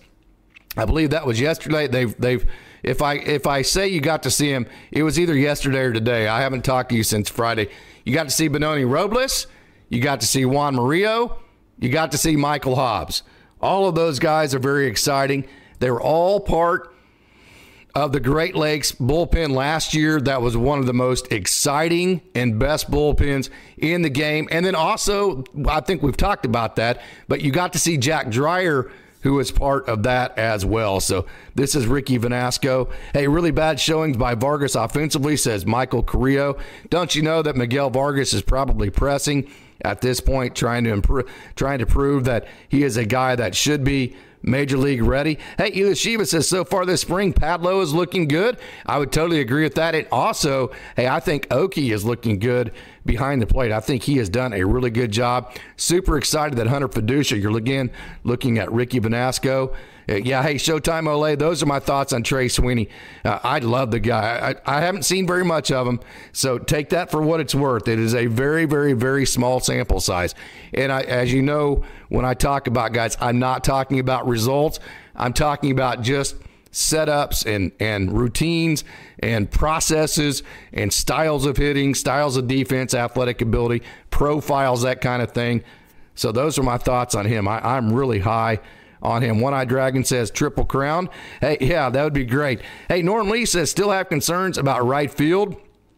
I believe that was yesterday. They've, they've, if I, if I say you got to see him, it was either yesterday or today. I haven't talked to you since Friday. You got to see Benoni Robles. You got to see Juan Murillo. You got to see Michael Hobbs. All of those guys are very exciting. They were all part of the Great Lakes bullpen last year. That was one of the most exciting and best bullpens in the game. And then also, I think we've talked about that, but you got to see Jack Dreyer, who was part of that as well. So this is Ricky Vanasco. Hey, really bad showings by Vargas offensively, says Michael Carrillo. Don't you know that Miguel Vargas is probably pressing at this point, trying to improve, trying to prove that he is a guy that should be Major League ready? Hey, Ela Shiva says, so far this spring, Padlo is looking good. I would totally agree with that. And also, hey, I think Oki is looking good behind the plate. I think he has done a really good job. Super excited that Hunter Fiducia, you're again looking at Ricky Vanasco. Uh, yeah, hey, Showtime Olay, those are my thoughts on Trey Sweeney. Uh, I love the guy. I, I haven't seen very much of him, so take that for what it's worth. It is a very, very, very small sample size. And I, as you know, when I talk about guys, I'm not talking about results. I'm talking about just setups and, and routines and processes and styles of hitting, styles of defense, athletic ability, profiles, that kind of thing. So those are my thoughts on him. I, I'm really high on him. One Eye Dragon says Triple Crown. Hey, yeah, that would be great. Hey, Norm Lee says still have concerns about right field.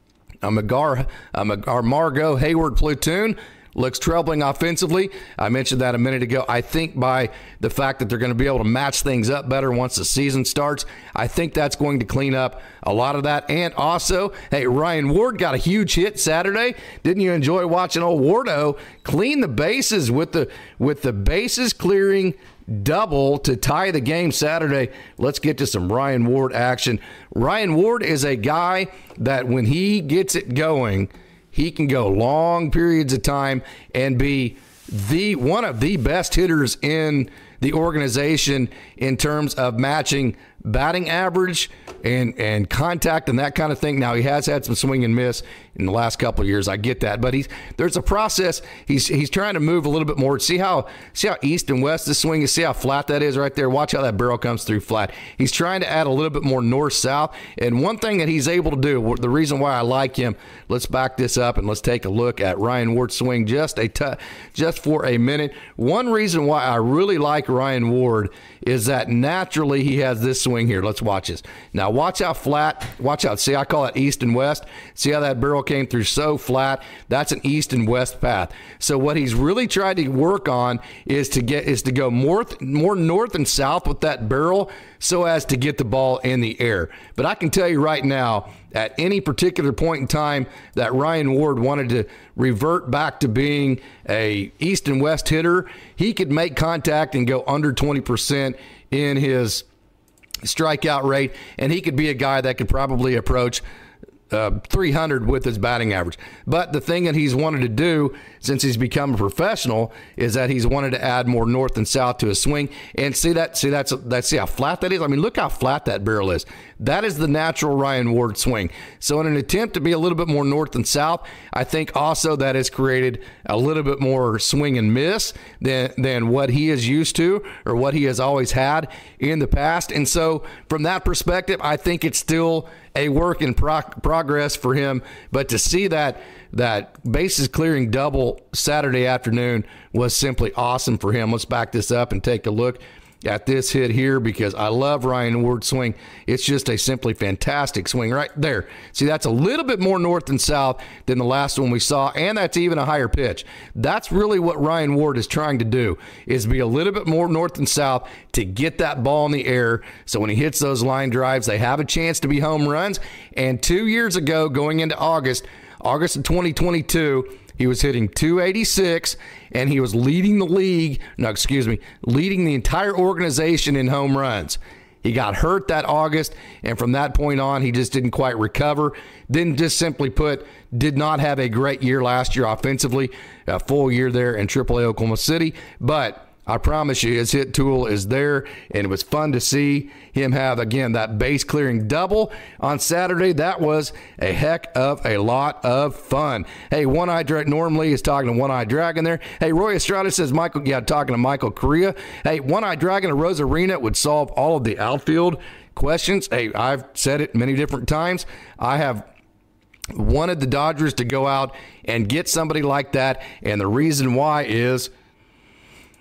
A Magar, a Magar Margot Hayward platoon looks troubling offensively. I mentioned that a minute ago. I think by the fact that they're going to be able to match things up better once the season starts, I think that's going to clean up a lot of that. And also, hey, Ryan Ward got a huge hit Saturday. Didn't you enjoy watching old Wardo clean the bases with the with the bases clearing double to tie the game Saturday? Let's get to some Ryan Ward action. Ryan Ward is a guy that when he gets it going, he can go long periods of time and be the one of the best hitters in the organization in terms of matching batting average and and contact and that kind of thing. Now, he has had some swing and miss in the last couple of years. I get that, but he's there's a process. He's he's trying to move a little bit more. See how see how east and west the swing is. See how flat that is right there. Watch how that barrel comes through flat. He's trying to add a little bit more north south. And one thing that he's able to do, the reason why I like him, let's back this up and let's take a look at Ryan Ward's swing just a t- just for a minute. One reason why I really like Ryan Ward is that naturally he has this swing here. Let's watch this. Now watch how flat, watch out. See, I call it east and west. See how that barrel came through so flat? That's an east and west path. So what he's really tried to work on is to get is to go more, more north and south with that barrel so as to get the ball in the air. But I can tell you right now, at any particular point in time that Ryan Ward wanted to revert back to being a east and west hitter, he could make contact and go under twenty percent in his strikeout rate, and he could be a guy that could probably approach Uh, three hundred with his batting average. But the thing that he's wanted to do since he's become a professional is that he's wanted to add more north and south to his swing. And see that, see that's that's see how flat that is. I mean, look how flat that barrel is. That is the natural Ryan Ward swing. So in an attempt to be a little bit more north and south, I think also that has created a little bit more swing and miss than than what he is used to or what he has always had in the past. And so from that perspective, I think it's still a work in pro- progress for him. But to see that that bases clearing double Saturday afternoon was simply awesome for him. Let's back this up and take a look at this hit here because I love Ryan Ward's swing. It's just a simply fantastic swing right there. See, that's a little bit more north and south than the last one we saw, and that's even a higher pitch. That's really what Ryan Ward is trying to do, is be a little bit more north and south to get that ball in the air so when he hits those line drives, they have a chance to be home runs. And two years ago, going into August, August of twenty twenty-two, he was hitting two eighty-six, and he was leading the league, no, excuse me, leading the entire organization in home runs. He got hurt that August, and from that point on, he just didn't quite recover. Then just simply put, did not have a great year last year offensively, a full year there in triple A Oklahoma City, but I promise you, his hit tool is there, and it was fun to see him have, again, that base clearing double on Saturday. That was a heck of a lot of fun. Hey, One Eye Dragon, Norm Lee is talking to One Eye Dragon there. Hey, Roy Estrada says, Michael, yeah, talking to Michael Correa. Hey, One Eye Dragon, a Rosarena would solve all of the outfield questions. Hey, I've said it many different times. I have wanted the Dodgers to go out and get somebody like that, and the reason why is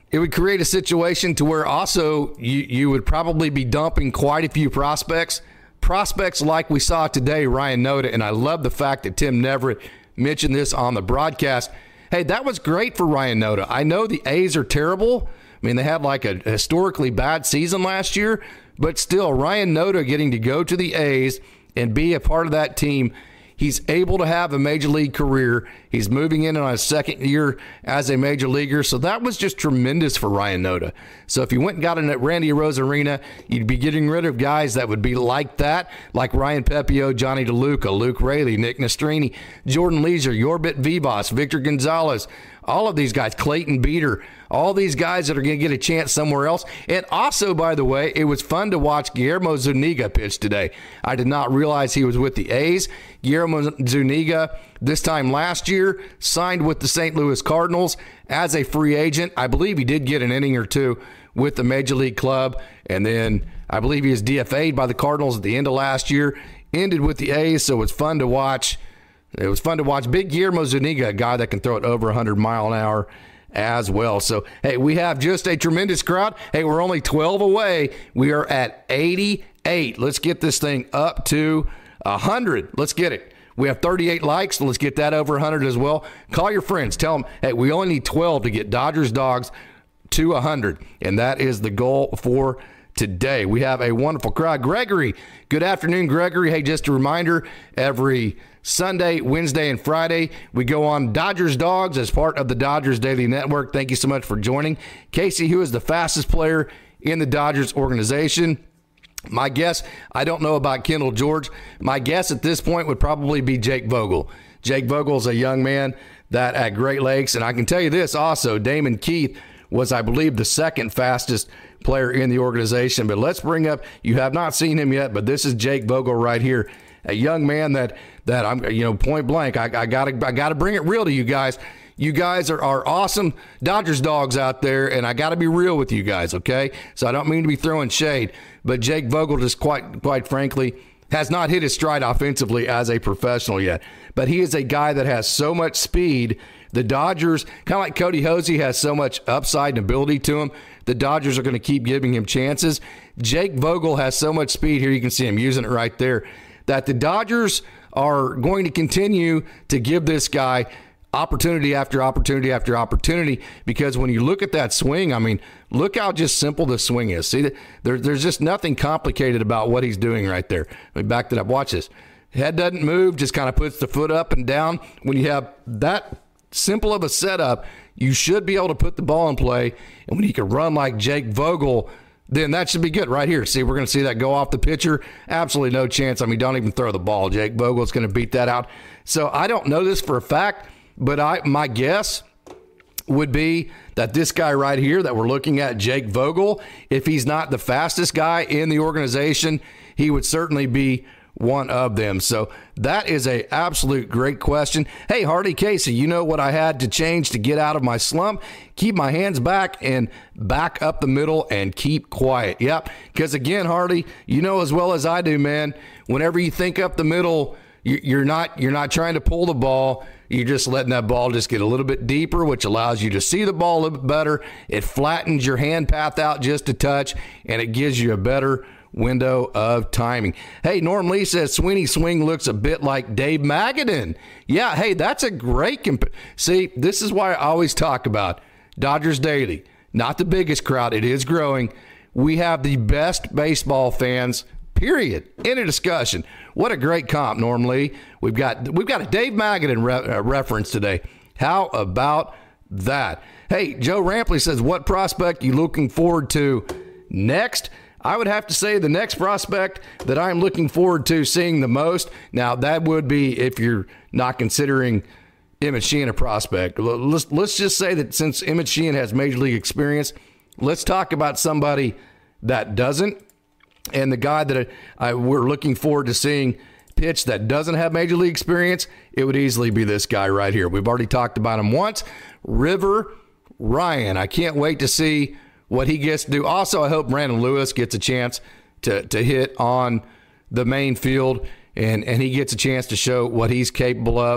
it would create a situation to where also you, you would probably be dumping quite a few prospects. Prospects like we saw today, Ryan Noda, and I love the fact that Tim Neverett mentioned this on the broadcast. Hey, that was great for Ryan Noda. I know the A's are terrible. I mean, they had like a historically bad season last year, but still, Ryan Noda getting to go to the A's and be a part of that team. He's able to have a major league career. He's moving in on his second year as a major leaguer. So that was just tremendous for Ryan Noda. So if you went and got in at Randy Arozarena, you'd be getting rid of guys that would be like that, like Ryan Pepio, Johnny DeLuca, Luke Raley, Nick Nastrini, Jordan Leisure, Yorbit Vivas, Victor Gonzalez, all of these guys, Clayton Beater, all these guys that are going to get a chance somewhere else. And also, by the way, it was fun to watch Guillermo Zuniga pitch today. I did not realize he was with the A's. Guillermo Zuniga, this time last year, signed with the Saint Louis Cardinals as a free agent. I believe he did get an inning or two with the Major League club. And then I believe he was D F A'd by the Cardinals at the end of last year, ended with the A's, so it was fun to watch. It was fun to watch. Big Guillermo Zuniga, a guy that can throw it over one hundred mile an hour as well. So, hey, we have just a tremendous crowd. Hey, we're only twelve away. We are at eighty-eight. Let's get this thing up to one hundred. Let's get it. We have thirty-eight likes, so let's get that over one hundred as well. Call your friends. Tell them, hey, we only need twelve to get Dodgers Dogs to one hundred, and that is the goal for today. We have a wonderful crowd. Gregory, good afternoon, Gregory. Hey, just a reminder, every Sunday, Wednesday, and Friday, we go on Dodgers Dogs as part of the Dodgers Daily Network. Thank you so much for joining. Casey, who is the fastest player in the Dodgers organization? My guess, I don't know about Kendall George. My guess at this point would probably be Jake Vogel. Jake Vogel is a young man that at Great Lakes, and I can tell you this also, Damon Keith was, I believe, the second fastest player in the organization. But let's bring up, you have not seen him yet, but this is Jake Vogel right here. A young man that that I'm, you know, point blank. I, I gotta I gotta bring it real to you guys. You guys are, are awesome Dodgers dogs out there, and I gotta be real with you guys, okay? So I don't mean to be throwing shade, but Jake Vogel just quite quite frankly has not hit his stride offensively as a professional yet. But he is a guy that has so much speed. The Dodgers, kind of like Cody Hosey, has so much upside and ability to him. The Dodgers are going to keep giving him chances. Jake Vogel has so much speed. Here you can see him using it right there, that the Dodgers are going to continue to give this guy opportunity after opportunity after opportunity, because when you look at that swing, I mean, look how just simple the swing is. See, there, there's just nothing complicated about what he's doing right there. Let me back that up. Watch this. Head doesn't move, just kind of puts the foot up and down. When you have that simple of a setup, you should be able to put the ball in play. And when you can run like Jake Vogel, then that should be good right here. See, we're going to see that go off the pitcher. Absolutely no chance. I mean, don't even throw the ball. Jake Vogel's going to beat that out. So I don't know this for a fact, but I my guess would be that this guy right here that we're looking at, Jake Vogel, if he's not the fastest guy in the organization, he would certainly be one of them. So that is a absolute great question. Hey, Hardy Casey, you know what I had to change to get out of my slump? Keep my hands back and back up the middle and keep quiet. Yep, because again, Hardy, you know as well as I do, man, whenever you think up the middle, you're not you're not trying to pull the ball. You're just letting that ball just get a little bit deeper, which allows you to see the ball a little bit better. It flattens your hand path out just a touch, and it gives you a better window of timing. Hey, Norm Lee says Sweeney Swing looks a bit like Dave Magadan. Yeah, hey, that's a great comp- See, this is why I always talk about Dodgers Daily. Not the biggest crowd. It is growing. We have the best baseball fans, period. In a discussion. What a great comp, Norm Lee. We've got we've got a Dave Magadan re- uh, reference today. How about that? Hey, Joe Rampley says, what prospect you looking forward to next? I would have to say the next prospect that I'm looking forward to seeing the most. Now, that would be if you're not considering Emmett Sheehan a prospect. Let's, let's just say that since Emmett Sheehan has major league experience, let's talk about somebody that doesn't. And the guy that I, we're looking forward to seeing pitch that doesn't have major league experience, it would easily be this guy right here. We've already talked about him once, River Ryan. I can't wait to see what he gets to do. Also, I hope Brandon Lewis gets a chance to to hit on the main field, and, and he gets a chance to show what he's capable of.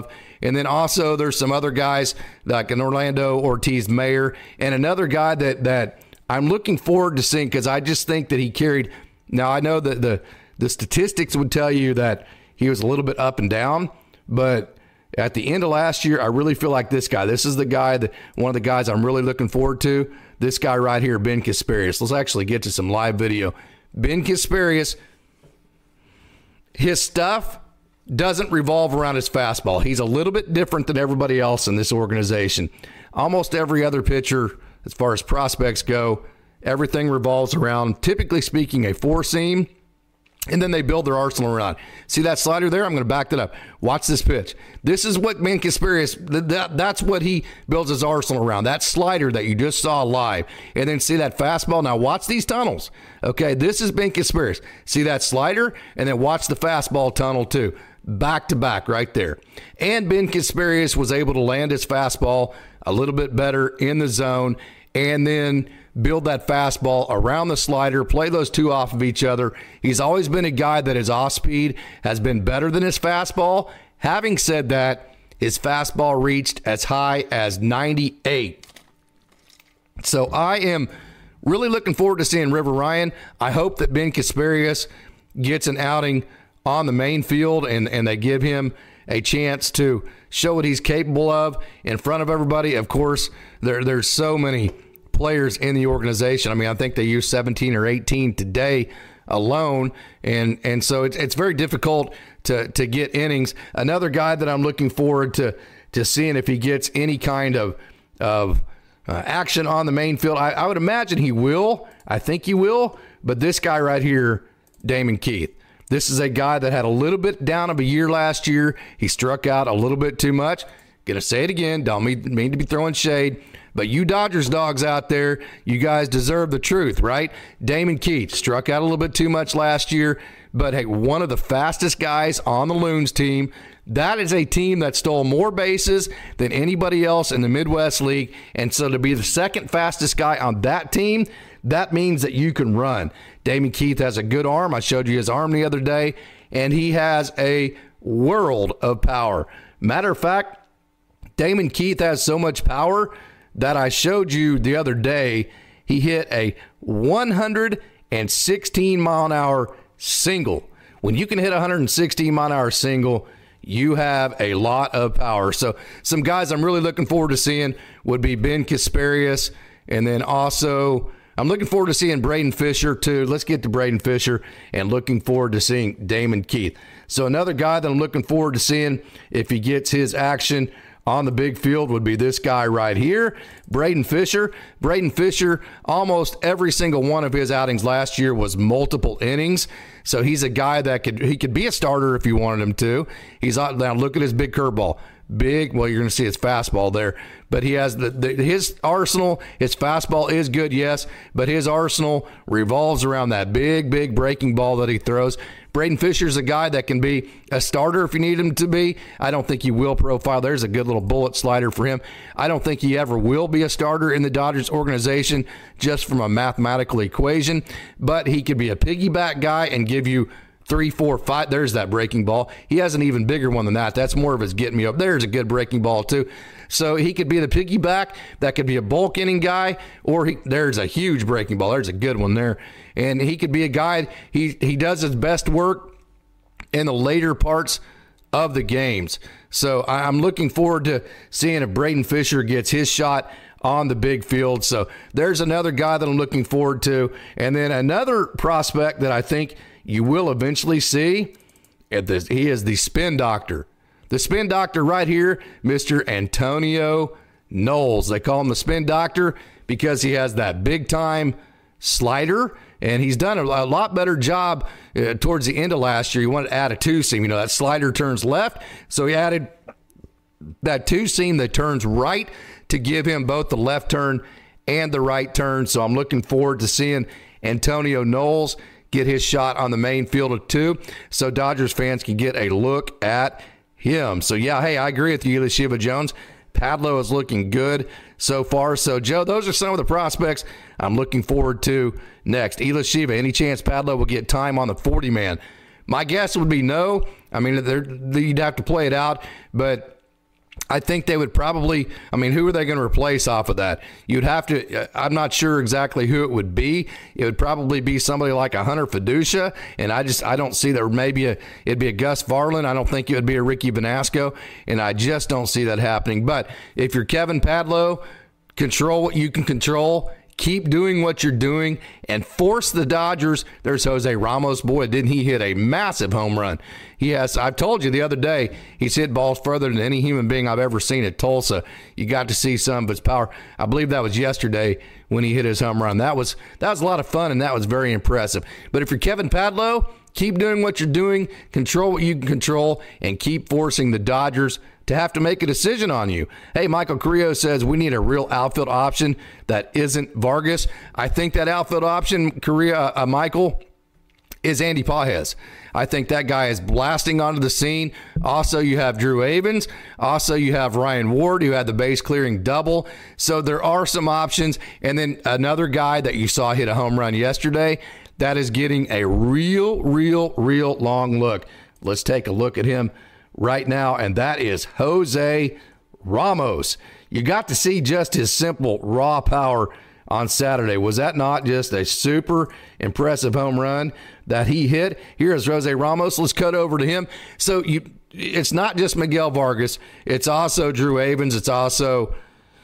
And then also there's some other guys like an Orlando Ortiz-Mayer and another guy that, that I'm looking forward to seeing because I just think that he carried. Now, I know that the, the statistics would tell you that he was a little bit up and down, but at the end of last year, I really feel like this guy, this is the guy that one of the guys I'm really looking forward to. This guy right here, Ben Kasparias. Let's actually get to some live video. Ben Kasparias, his stuff doesn't revolve around his fastball. He's a little bit different than everybody else in this organization. Almost every other pitcher, as far as prospects go, everything revolves around, typically speaking, a four-seam, and then they build their arsenal around. See that slider there? I'm going to back that up. Watch this pitch. This is what Ben Kasparias, that, that's what he builds his arsenal around, that slider that you just saw live. And then see that fastball? Now watch these tunnels. Okay, this is Ben Kasparias. See that slider? And then watch the fastball tunnel too. Back to back right there. And Ben Kasparias was able to land his fastball a little bit better in the zone and then build that fastball around the slider, play those two off of each other. He's always been a guy that his off speed has been better than his fastball. Having said that, his fastball reached as high as ninety-eight. So I am really looking forward to seeing River Ryan. I hope that Ben Kasparias gets an outing on the main field and, and they give him a chance to show what he's capable of in front of everybody. Of course, there there's so many players in the organization. I mean, I think they use seventeen or eighteen today alone, and and so it's it's very difficult to to get innings. Another guy that I'm looking forward to to seeing if he gets any kind of of uh, action on the main field. I, I would imagine he will. I think he will. But this guy right here, Damon Keith. This is a guy that had a little bit down of a year last year. He struck out a little bit too much. Gonna say it again. Don't mean, mean to be throwing shade. But you Dodgers dogs out there, you guys deserve the truth, right? Damon Keith struck out a little bit too much last year, but hey, one of the fastest guys on the Loons team. That is a team that stole more bases than anybody else in the Midwest League. And so to be the second fastest guy on that team, that means that you can run. Damon Keith has a good arm. I showed you his arm the other day, and he has a world of power. Matter of fact, Damon Keith has so much power that I showed you the other day. He hit a one hundred sixteen mile an hour single. When you can hit a one hundred sixteen mile an hour single, you have a lot of power. So some guys I'm really looking forward to seeing would be Ben Kasparias, and then also I'm looking forward to seeing Braden Fisher too. Let's get to Braden Fisher, and looking forward to seeing Damon Keith. So another guy that I'm looking forward to seeing if he gets his action on the big field would be this guy right here, Braden Fisher. Braden Fisher, almost every single one of his outings last year was multiple innings. So he's a guy that could he could be a starter if you wanted him to. He's out now. Look at his big curveball. Big, well, you're going to see his fastball there, but he has the, the his arsenal. His fastball is good, yes, but his arsenal revolves around that big, big breaking ball that he throws. Braden Fisher's a guy that can be a starter if you need him to be. I don't think he will profile. There's a good little bullet slider for him. I don't think he ever will be a starter in the Dodgers organization just from a mathematical equation, but he could be a piggyback guy and give you three, four, five. There's that breaking ball. He has an even bigger one than that. That's more of his get me up. There's a good breaking ball too. So he could be the piggyback. That could be a bulk inning guy, or he, there's a huge breaking ball. There's a good one there. And he could be a guy. He, he does his best work in the later parts of the games. So I'm looking forward to seeing if Braden Fisher gets his shot on the big field. So there's another guy that I'm looking forward to. And then another prospect that I think you will eventually see, he is the spin doctor. The spin doctor right here, Mister Antonio Knowles. They call him the spin doctor because he has that big-time slider, and he's done a lot better job uh, towards the end of last year. He wanted to add a two-seam. You know, that slider turns left, so he added that two-seam that turns right to give him both the left turn and the right turn. So I'm looking forward to seeing Antonio Knowles get his shot on the main field of two, so Dodgers fans can get a look at him. So, yeah, hey, I agree with you, Elishiva Jones. Padlo is looking good so far. So, Joe, those are some of the prospects I'm looking forward to next. Elishiva, any chance Padlo will get time on the forty-man? My guess would be no. I mean, you'd have to play it out, but I think they would probably, I mean, who are they going to replace off of that? You'd have to, I'm not sure exactly who it would be. It would probably be somebody like a Hunter Fiducia, and I just, I don't see there maybe a, it'd be a Gus Varlin. I don't think it would be a Ricky Vanasco, and I just don't see that happening. But if you're Kevin Padlow, control what you can control. Keep doing what you're doing and force the Dodgers. There's Jose Ramos. Boy, didn't he hit a massive home run. He has, I've told you the other day, he's hit balls further than any human being I've ever seen at Tulsa. You got to see some of his power. I believe that was yesterday when he hit his home run. That was, that was a lot of fun, and that was very impressive. But if you're Kevin Padlow, keep doing what you're doing, control what you can control, and keep forcing the Dodgers to have to make a decision on you. Hey, Michael Carrillo says we need a real outfield option that isn't Vargas. I think that outfield option, Carrillo, uh, Michael, is Andy Pages. I think that guy is blasting onto the scene. Also, you have Drew Avens. Also, you have Ryan Ward, who had the base clearing double. So there are some options. And then another guy that you saw hit a home run yesterday that is getting a real, real, real long look. Let's take a look at him right now, and that is Jose Ramos. You got to see just his simple raw power on Saturday. Was that not just a super impressive home run that he hit? Here is Jose Ramos. Let's cut over to him. So you, it's not just Miguel Vargas. It's also Drew Avens. It's also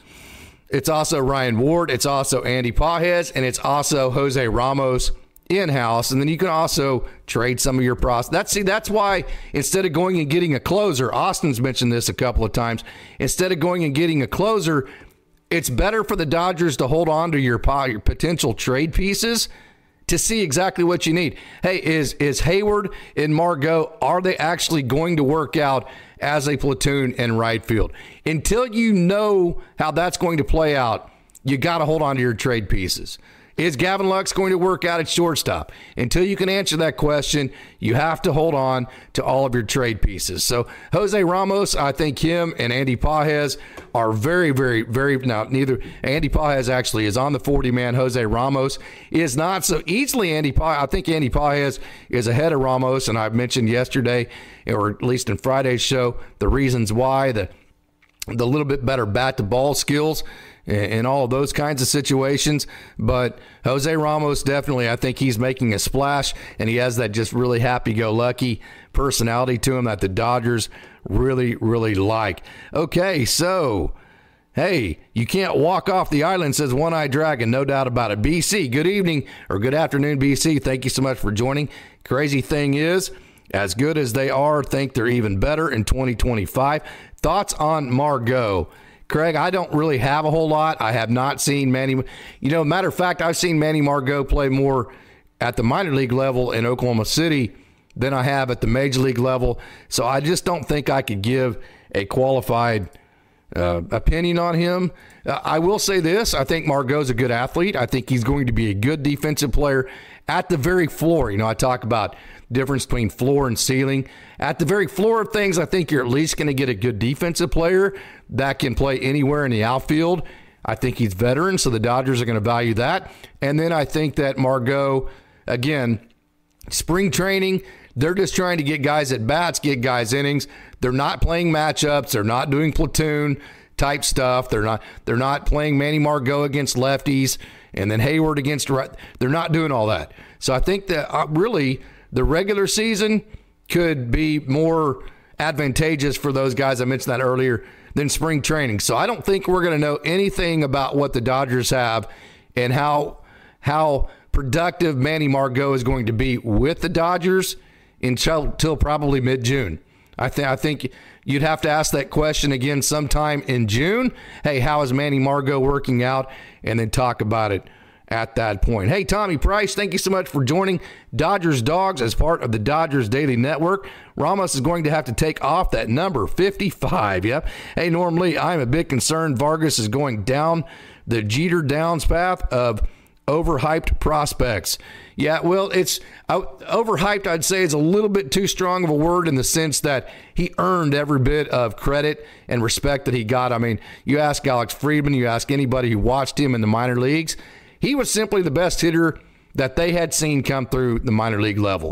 it's also Ryan Ward. It's also Andy Pages, and it's also Jose Ramos in-house. And then you can also trade some of your pros. That's see, that's why instead of going and getting a closer, Austin's mentioned this a couple of times, instead of going and getting a closer, it's better for the Dodgers to hold on to your, your potential trade pieces to see exactly what you need. Hey, is is Hayward and Margot, are they actually going to work out as a platoon in right field? Until you know how that's going to play out, you got to hold on to your trade pieces. Is Gavin Lux going to work out at shortstop? Until you can answer that question, you have to hold on to all of your trade pieces. So Jose Ramos, I think him and Andy Pages are very, very, very, now neither, Andy Pages actually is on the forty-man. Jose Ramos is not. So easily Andy Pages, I think Andy Pages is ahead of Ramos, and I mentioned yesterday, or at least in Friday's show, the reasons why, the, the little bit better bat-to-ball skills, in all of those kinds of situations. But Jose Ramos, definitely, I think he's making a splash, and he has that just really happy-go-lucky personality to him that the Dodgers really, really like. Okay, so, hey, you can't walk off the island, says One-Eyed Dragon, no doubt about it. B C, good evening, or good afternoon, B C. Thank you so much for joining. Crazy thing is, as good as they are, think they're even better in twenty twenty-five. Thoughts on Margot? Craig, I don't really have a whole lot. I have not seen Manny. You know, matter of fact, I've seen Manny Margot play more at the minor league level in Oklahoma City than I have at the major league level. So I just don't think I could give a qualified uh, opinion on him. Uh, I will say this. I think Margot's a good athlete. I think he's going to be a good defensive player at the very floor. You know, I talk about difference between floor and ceiling. At the very floor of things, I think you're at least going to get a good defensive player that can play anywhere in the outfield. I think he's veteran, so the Dodgers are going to value that. And then I think that Margot, again, spring training, they're just trying to get guys at bats, get guys innings. They're not playing matchups. They're not doing platoon type stuff. They're not they're not playing Manny Margot against lefties and then Hayward against right. They're not doing all that. So I think that uh, really the regular season could be more advantageous for those guys. I mentioned that earlier than spring training. So I don't think we're going to know anything about what the Dodgers have and how how productive Manny Margot is going to be with the Dodgers until, until probably mid-June. I think I think you'd have to ask that question again sometime in June. Hey, how is Manny Margot working out? And then talk about it at that point. Hey, Tommy Price, thank you so much for joining Dodgers Dogs as part of the Dodgers Daily Network. Ramos is going to have to take off that number fifty-five. Yep. Hey, Norm Lee, I'm a bit concerned Vargas is going down the Jeter Downs path of overhyped prospects. Yeah, well, it's uh, overhyped, I'd say, is a little bit too strong of a word in the sense that he earned every bit of credit and respect that he got. I mean, you ask Alex Friedman, you ask anybody who watched him in the minor leagues, he was simply the best hitter that they had seen come through the minor league level.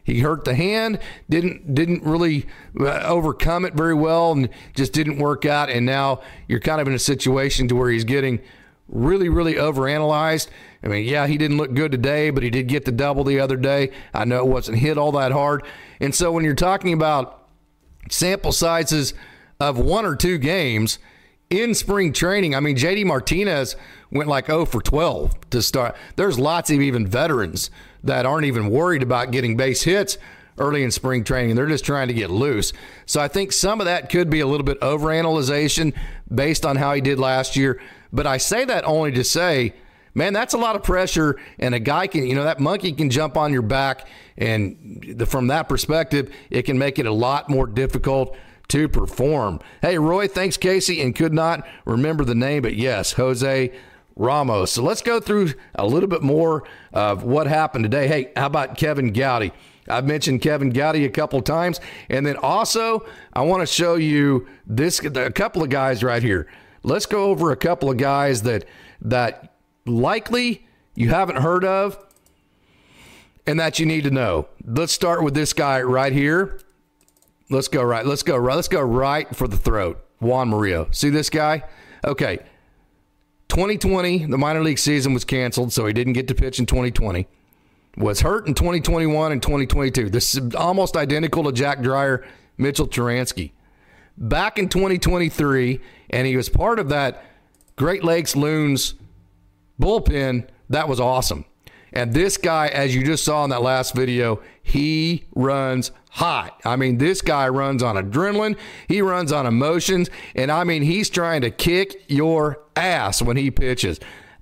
He hurt the hand, didn't didn't really uh, overcome it very well, and just didn't work out. And now you're kind of in a situation to where he's getting really, really overanalyzed. I mean, yeah, he didn't look good today, but he did get the double the other day. I know it wasn't hit all that hard. And so when you're talking about sample sizes of one or two games in spring training, I mean, J D Martinez went like oh for twelve to start. There's lots of even veterans that aren't even worried about getting base hits early in spring training. They're just trying to get loose. So I think some of that could be a little bit overanalyzation based on how he did last year. But I say that only to say, man, that's a lot of pressure, and a guy can, you know, that monkey can jump on your back, and the, from that perspective, it can make it a lot more difficult to perform. Hey, Roy, thanks, Casey, and could not remember the name, but yes, Jose Ramos. So let's go through a little bit more of what happened today. Hey, how about Kevin Gowdy? I've mentioned Kevin Gowdy a couple of times, and then also I want to show you this, a couple of guys right here. Let's go over a couple of guys that that likely you haven't heard of and that you need to know. Let's start with this guy right here. Let's go right. Let's go right. Let's go right for the throat. Juan Murillo. See this guy? Okay. twenty twenty, the minor league season was canceled, so he didn't get to pitch in twenty twenty. Was hurt in twenty twenty-one and twenty twenty-two. This is almost identical to Jack Dreyer, Mitchell Turansky. Back in twenty twenty-three, and he was part of that Great Lakes Loons bullpen. That was awesome. And this guy, as you just saw in that last video, he runs hot. I mean, this guy runs on adrenaline. He runs on emotions. And, I mean, he's trying to kick your ass when he pitches.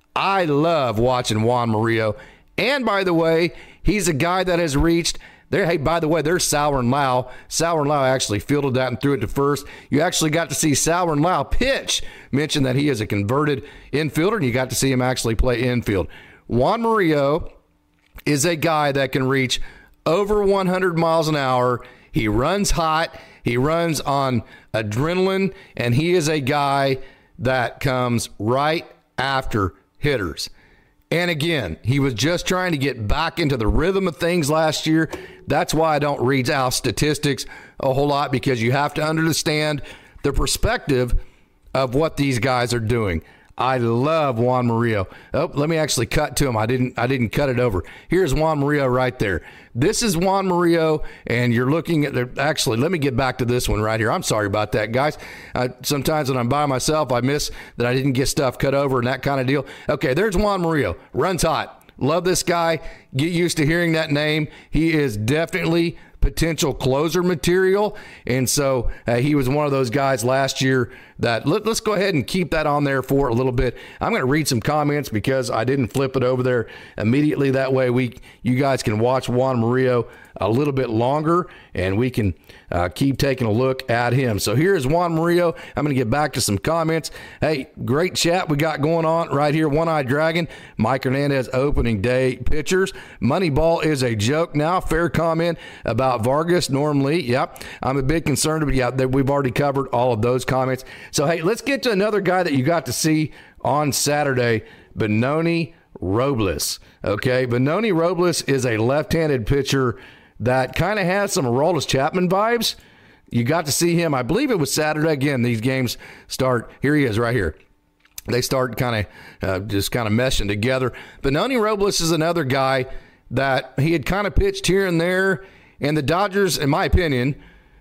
I love watching Juan Murillo. And, by the way, he's a guy that has reached there. Hey, by the way, there's Sauer and Lau. Sauer and Lau actually fielded that and threw it to first. You actually got to see Sauer and Lau pitch. Mentioned that he is a converted infielder, and you got to see him actually play infield. Juan Murillo is a guy that can reach over one hundred miles an hour. He runs hot. He runs on adrenaline, and he is a guy that comes right after hitters. And again, he was just trying to get back into the rhythm of things last year. That's why I don't read out statistics a whole lot, because you have to understand the perspective of what these guys are doing. I love Juan Murillo. Oh, let me actually cut to him. I didn't I didn't cut it over. Here's Juan Murillo right there. This is Juan Murillo, and you're looking at the, actually, let me get back to this one right here. I'm sorry about that, guys. Uh, sometimes when I'm by myself, I miss that I didn't get stuff cut over and that kind of deal. Okay, there's Juan Murillo. Runs hot. Love this guy. Get used to hearing that name. He is definitely potential closer material, and so uh, he was one of those guys last year that let, let's go ahead and keep that on there for a little bit. I'm going to read some comments because I didn't flip it over there immediately. That way we you guys can watch Juan Murillo a little bit longer, and we can uh, keep taking a look at him. So here's Juan Murillo. I'm going to get back to some comments. Hey, great chat we got going on right here. One-Eyed Dragon, Mike Hernandez, opening day pitchers. Moneyball is a joke now. Fair comment about Vargas, Norm Lee. Yep, I'm a bit concerned, but yeah, that we've already covered all of those comments. So hey, let's get to another guy that you got to see on Saturday, Benoni Robles. Okay, Benoni Robles is a left-handed pitcher that kind of has some Aroldis Chapman vibes. You got to see him, I believe it was Saturday. Again, these games start, here he is right here. They start kind of uh, just kind of meshing together. Benoni Robles is another guy that he had kind of pitched here and there, and the Dodgers, in my opinion,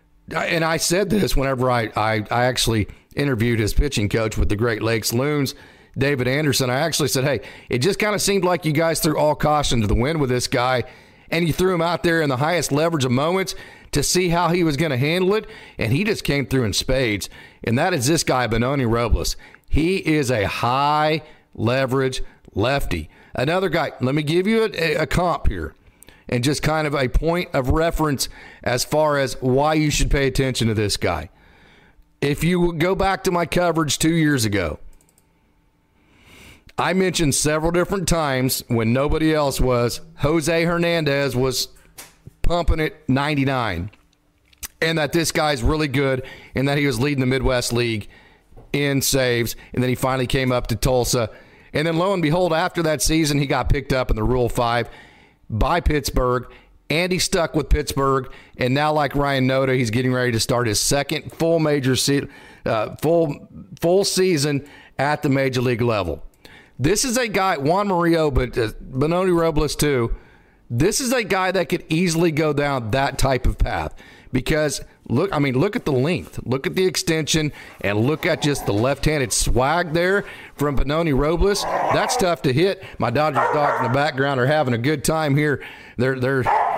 and I said this whenever I, I, I actually interviewed his pitching coach with the Great Lakes Loons, David Anderson. I actually said, hey, it just kind of seemed like you guys threw all caution to the wind with this guy, and you threw him out there in the highest leverage of moments to see how he was going to handle it, and he just came through in spades. And that is this guy, Benoni Robles. He is a high leverage lefty. Another guy, let me give you a, a comp here, and just kind of a point of reference as far as why you should pay attention to this guy. If you go back to my coverage two years ago, I mentioned several different times when nobody else was, Jose Hernandez was pumping it ninety-nine, and that this guy's really good, and that he was leading the Midwest League in saves, and then he finally came up to Tulsa. And then lo and behold, after that season, he got picked up in the Rule five by Pittsburgh, and he stuck with Pittsburgh. And now, like Ryan Noda, he's getting ready to start his second full major se- uh, full full season at the major league level. This is a guy, Juan Murillo, but uh, Benoni Robles too. This is a guy that could easily go down that type of path because look, I mean, look at the length, look at the extension, and look at just the left-handed swag there from Benoni Robles. That's tough to hit. My Dodgers dogs in the background are having a good time here. They're, they're,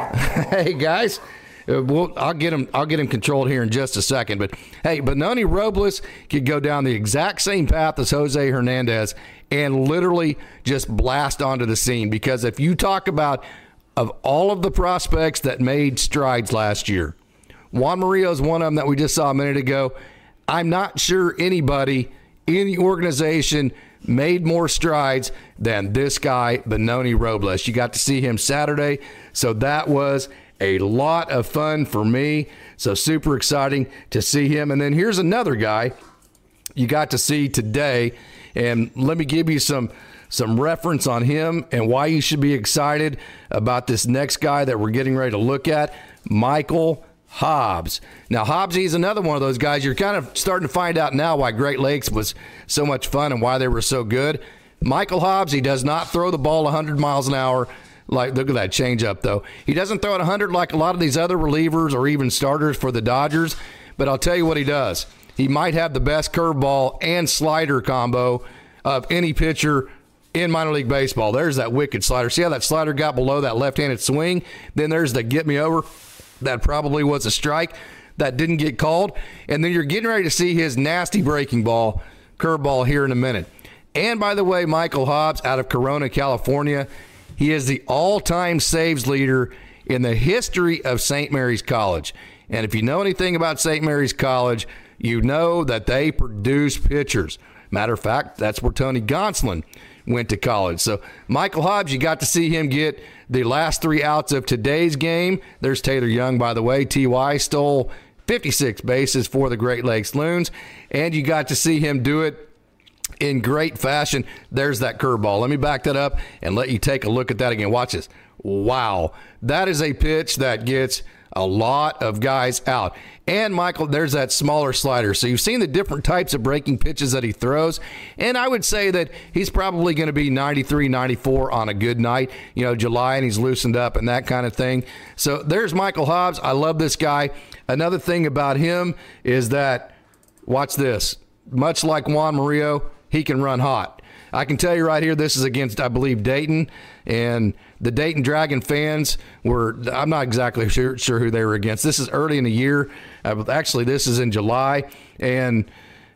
hey guys, we'll, I'll get him. I'll get him controlled here in just a second. But hey, Benoni Robles could go down the exact same path as Jose Hernandez and literally just blast onto the scene. Because if you talk about of all of the prospects that made strides last year, Juan Murillo is one of them that we just saw a minute ago. I'm not sure anybody in the organization made more strides than this guy, Benoni Robles. You got to see him Saturday, so that was a lot of fun for me. So super exciting to see him. And then here's another guy you got to see today, and let me give you some some reference on him and why you should be excited about this next guy that we're getting ready to look at, Michael Hobbs. Now, Hobbs, he's another one of those guys. You're kind of starting to find out now why Great Lakes was so much fun and why they were so good. Michael Hobbs, he does not throw the ball one hundred miles an hour. Like, look at that changeup, though. He doesn't throw it one hundred like a lot of these other relievers or even starters for the Dodgers. But I'll tell you what he does. He might have the best curveball and slider combo of any pitcher in minor league baseball. There's that wicked slider. See how that slider got below that left-handed swing? Then there's the get me over. That probably was a strike that didn't get called. And then you're getting ready to see his nasty breaking ball, curveball here in a minute. And by the way, Michael Hobbs out of Corona, California, he is the all-time saves leader in the history of Saint Mary's College. And if you know anything about Saint Mary's College, you know that they produce pitchers. Matter of fact, that's where Tony Gonsolin went to college. So Michael Hobbs, you got to see him get the last three outs of today's game. There's Taylor Young, by the way. T Y stole fifty-six bases for the Great Lakes Loons, and you got to see him do it in great fashion. There's that curveball. Let me back that up and let you take a look at that again. Watch this. Wow. That is a pitch that gets a lot of guys out. And, Michael, there's that smaller slider. So you've seen the different types of breaking pitches that he throws. And I would say that he's probably going to be ninety-three, ninety-four on a good night. You know, July, and he's loosened up and that kind of thing. So there's Michael Hobbs. I love this guy. Another thing about him is that, watch this, much like Juan Murillo, he can run hot. I can tell you right here, this is against, I believe, Dayton, and the Dayton Dragon fans were, I'm not exactly sure, sure who they were against. This is early in the year. Uh, actually, this is in July, and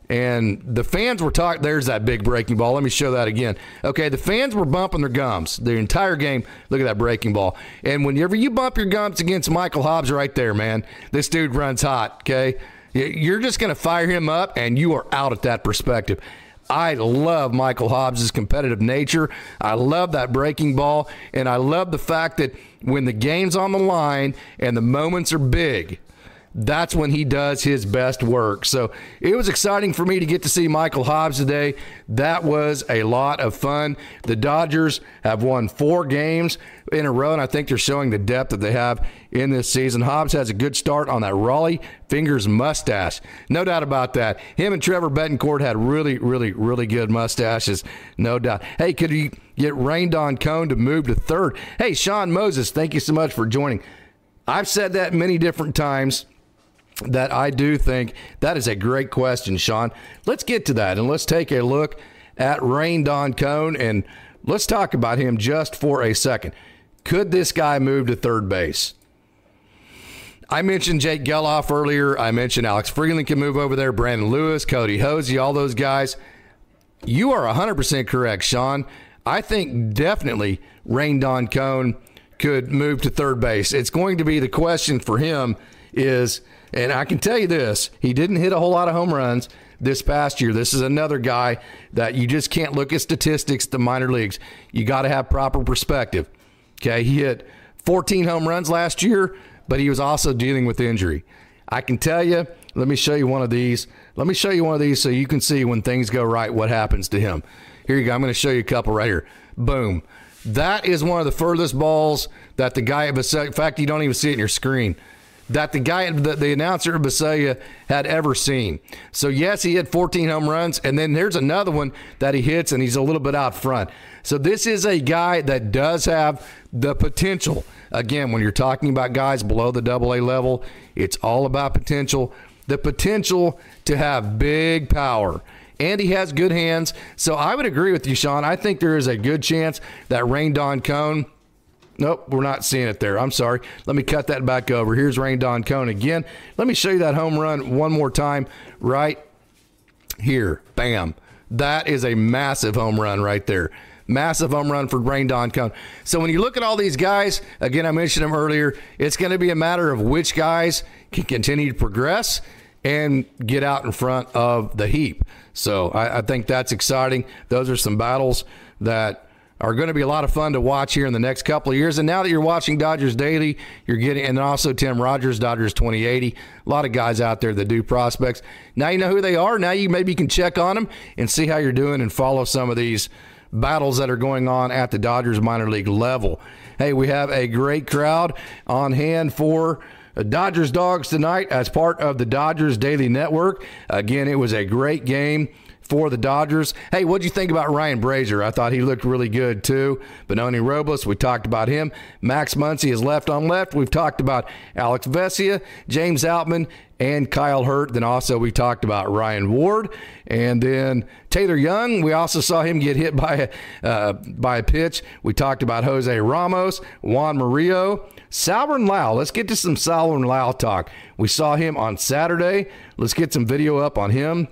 and the fans were talking, there's that big breaking ball. Let me show that again. Okay, the fans were bumping their gums the entire game. Look at that breaking ball. And whenever you bump your gums against Michael Hobbs right there, man, this dude runs hot, okay? You're just going to fire him up, and you are out at that perspective. I love Michael Hobbs' competitive nature. I love that breaking ball, and I love the fact that when the game's on the line and the moments are big, that's when he does his best work. So it was exciting for me to get to see Michael Hobbs today. That was a lot of fun. The Dodgers have won four games in a row, and I think they're showing the depth that they have in this season. Hobbs has a good start on that Raleigh Fingers mustache. No doubt about that. Him and Trevor Betancourt had really, really, really good mustaches. No doubt. Hey, could you get Rain Don Cone to move to third? Hey, Sean Moses, thank you so much for joining. I've said that many different times, that I do think that is a great question, Sean. Let's get to that, and let's take a look at Rain Don Cone, and let's talk about him just for a second. Could this guy move to third base? I mentioned Jake Geloff earlier. I mentioned Alex Freeland can move over there, Brandon Lewis, Cody Hosey, all those guys. You are one hundred percent correct, Sean. I think definitely Rain Don Cone could move to third base. It's going to be the question for him is, and I can tell you this, he didn't hit a whole lot of home runs this past year. This is another guy that you just can't look at statistics at the minor leagues. You got to have proper perspective. Okay, he hit fourteen home runs last year, but he was also dealing with injury. I can tell you, let me show you one of these. Let me show you one of these so you can see when things go right what happens to him. Here you go. I'm going to show you a couple right here. Boom. That is one of the furthest balls that the guy at Visalia, in fact, you don't even see it in your screen, that the guy, the, the announcer at Visalia had ever seen. So, yes, he hit fourteen home runs, and then there's another one that he hits, and he's a little bit out front. So this is a guy that does have the potential. Again, when you're talking about guys below the double A level, it's all about potential. The potential to have big power. And he has good hands. So I would agree with you, Sean. I think there is a good chance that Rain Don Cone, nope, we're not seeing it there. I'm sorry. Let me cut that back over. Here's Rain Don Cone again. Let me show you that home run one more time right here. Bam. That is a massive home run right there. Massive home run for Rain Don Cone. So when you look at all these guys, again, I mentioned them earlier, it's going to be a matter of which guys can continue to progress and get out in front of the heap. So I, I think that's exciting. Those are some battles that are going to be a lot of fun to watch here in the next couple of years. And now that you're watching Dodgers Daily, you're getting, and also Tim Rogers, Dodgers twenty eighty, a lot of guys out there that do prospects. Now you know who they are. Now you maybe can check on them and see how you're doing and follow some of these battles that are going on at the Dodgers minor league level. Hey, we have a great crowd on hand for Dodgers Dogs tonight as part of the Dodgers Daily Network. Again, it was a great game for the Dodgers. Hey, what'd you think about Ryan Brazier? I thought he looked really good too. Benoni Robles, we talked about him. Max Muncy is left on left. We've talked about Alex Vesia, James Outman, and Kyle Hurt. Then also we talked about Ryan Ward. And then Taylor Young, we also saw him get hit by a, uh, by a pitch. We talked about Jose Ramos, Juan Murillo, Salvin Lau. Let's get to some Salvin Lau talk. We saw him on Saturday. Let's get some video up on him.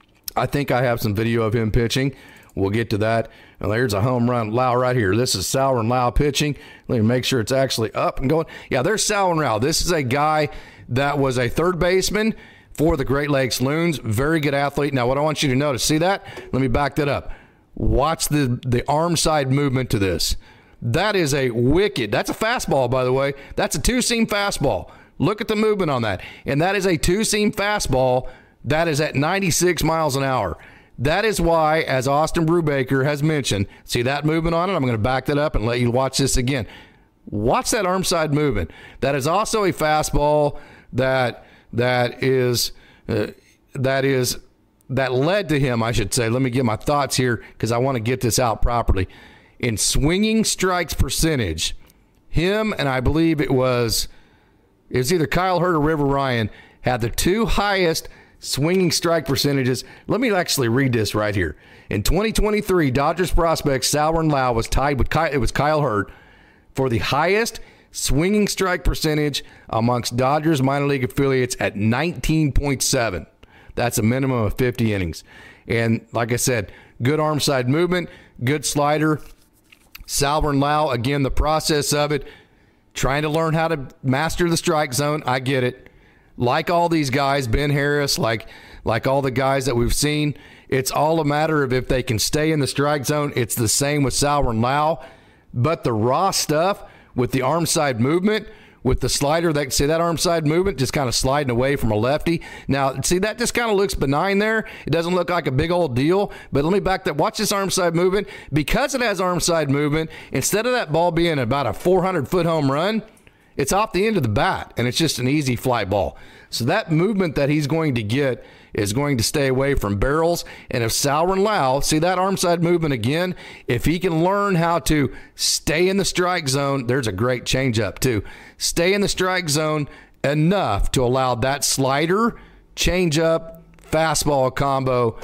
I think I have some video of him pitching. We'll get to that. Well, there's a home run Lau right here. This is Salvin Lau pitching. Let me make sure it's actually up and going. Yeah, there's Salvin Lau. This is a guy that was a third baseman for the Great Lakes Loons. Very good athlete. Now, what I want you to notice, see that? Let me back that up. Watch the, the arm side movement to this. That is a wicked, that's a fastball, by the way. That's a two-seam fastball. Look at the movement on that. And that is a two-seam fastball that is at ninety-six miles an hour. That is why, as Austin Brubaker has mentioned, see that movement on it? I'm going to back that up and let you watch this again. Watch that arm side movement. That is also a fastball that that is uh, that is that led to him, I should say. Let me get my thoughts here because I want to get this out properly. In swinging strikes percentage, him and I believe it was it was either Kyle Hurt or River Ryan had the two highest swinging strike percentages. Let me actually read this right here. In twenty twenty-three, Dodgers prospect Salvin Lau was tied with Kyle, it was Kyle Hurt for the highest swinging strike percentage amongst Dodgers minor league affiliates at nineteen point seven. That's a minimum of fifty innings. And like I said, good arm side movement, good slider. Salvin Lau, again, the process of it, trying to learn how to master the strike zone. I get it. Like all these guys, Ben Harris, like like all the guys that we've seen, it's all a matter of if they can stay in the strike zone. It's the same with Salvin Lau. But the raw stuff with the arm side movement, with the slider, that see that arm side movement just kind of sliding away from a lefty. Now, see, that just kind of looks benign there. It doesn't look like a big old deal. But let me back that. Watch this arm side movement. Because it has arm side movement, instead of that ball being about a four hundred foot home run, it's off the end of the bat, and it's just an easy fly ball. So that movement that he's going to get is going to stay away from barrels. And if Salvin Lau, see that arm side movement again, if he can learn how to stay in the strike zone, there's a great changeup too. Stay in the strike zone enough to allow that slider, changeup, fastball combo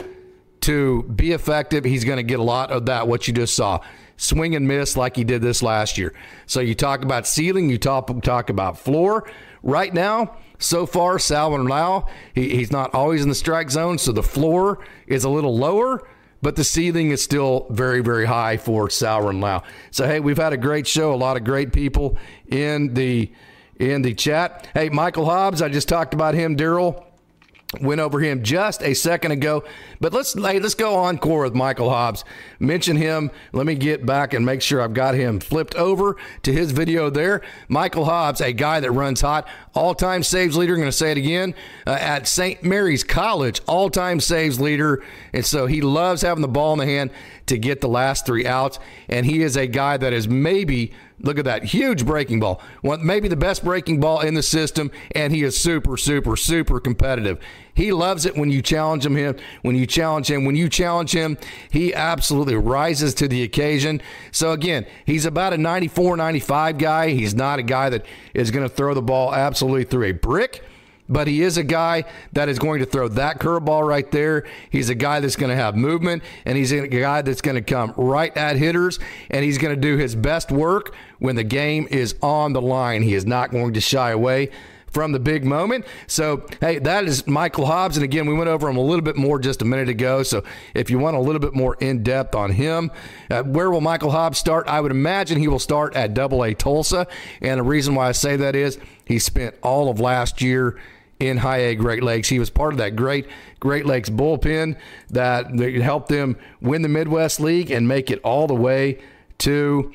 to be effective. He's going to get a lot of that, what you just saw. Swing and miss like he did this last year. So you talk about ceiling, you talk, talk about floor. Right now, so far, Salvin Lau, he, he's not always in the strike zone, so the floor is a little lower, but the ceiling is still very, very high for Salvin Lau. So, hey, we've had a great show, a lot of great people in the in the chat. Hey, Michael Hobbs, I just talked about him, Daryl. Went over him just a second ago. But let's hey, let's go encore with Michael Hobbs. Mention him. Let me get back and make sure I've got him flipped over to his video there. Michael Hobbs, a guy that runs hot. All-time saves leader. I'm going to say it again. Uh, at Saint Mary's College, all-time saves leader. And so he loves having the ball in the hand to get the last three outs. And he is a guy that is maybe, look at that, huge breaking ball. One, maybe the best breaking ball in the system, and he is super, super, super competitive. He loves it when you challenge him, him, when you challenge him. When you challenge him, he absolutely rises to the occasion. So, again, he's about a ninety-four, ninety-five guy. He's not a guy that is going to throw the ball absolutely through a brick. But he is a guy that is going to throw that curveball right there. He's a guy that's going to have movement, and he's a guy that's going to come right at hitters, and he's going to do his best work when the game is on the line. He is not going to shy away from the big moment. So, hey, that is Michael Hobbs. And again, we went over him a little bit more just a minute ago. So if you want a little bit more in-depth on him, uh, where will Michael Hobbs start? I would imagine he will start at Double A Tulsa. And the reason why I say that is he spent all of last year in High A Great Lakes. He was part of that great Great Lakes bullpen that, that helped them win the Midwest League and make it all the way to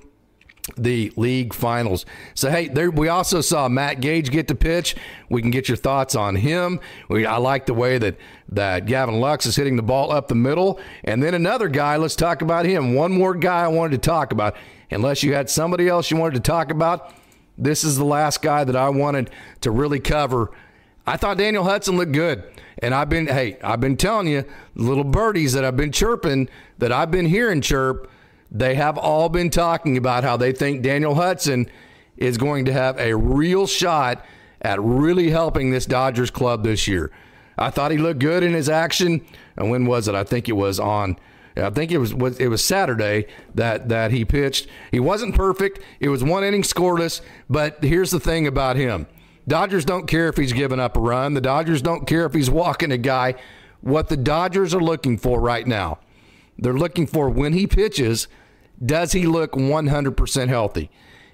the league finals. So, hey, there, we also saw Matt Gage get to pitch. We can get your thoughts on him. We, I like the way that, that Gavin Lux is hitting the ball up the middle. And then another guy, let's talk about him. One more guy I wanted to talk about. Unless you had somebody else you wanted to talk about, this is the last guy that I wanted to really cover. I thought Daniel Hudson looked good. And I've been, hey, I've been telling you, little birdies that I've been chirping, that I've been hearing chirp, they have all been talking about how they think Daniel Hudson is going to have a real shot at really helping this Dodgers club this year. I thought he looked good in his action. And when was it? I think it was on, I think it was, it was Saturday that, that he pitched. He wasn't perfect. It was one inning scoreless. But here's the thing about him. Dodgers don't care if he's giving up a run. The Dodgers don't care if he's walking a guy. What the Dodgers are looking for right now, they're looking for when he pitches, does he look one hundred percent healthy?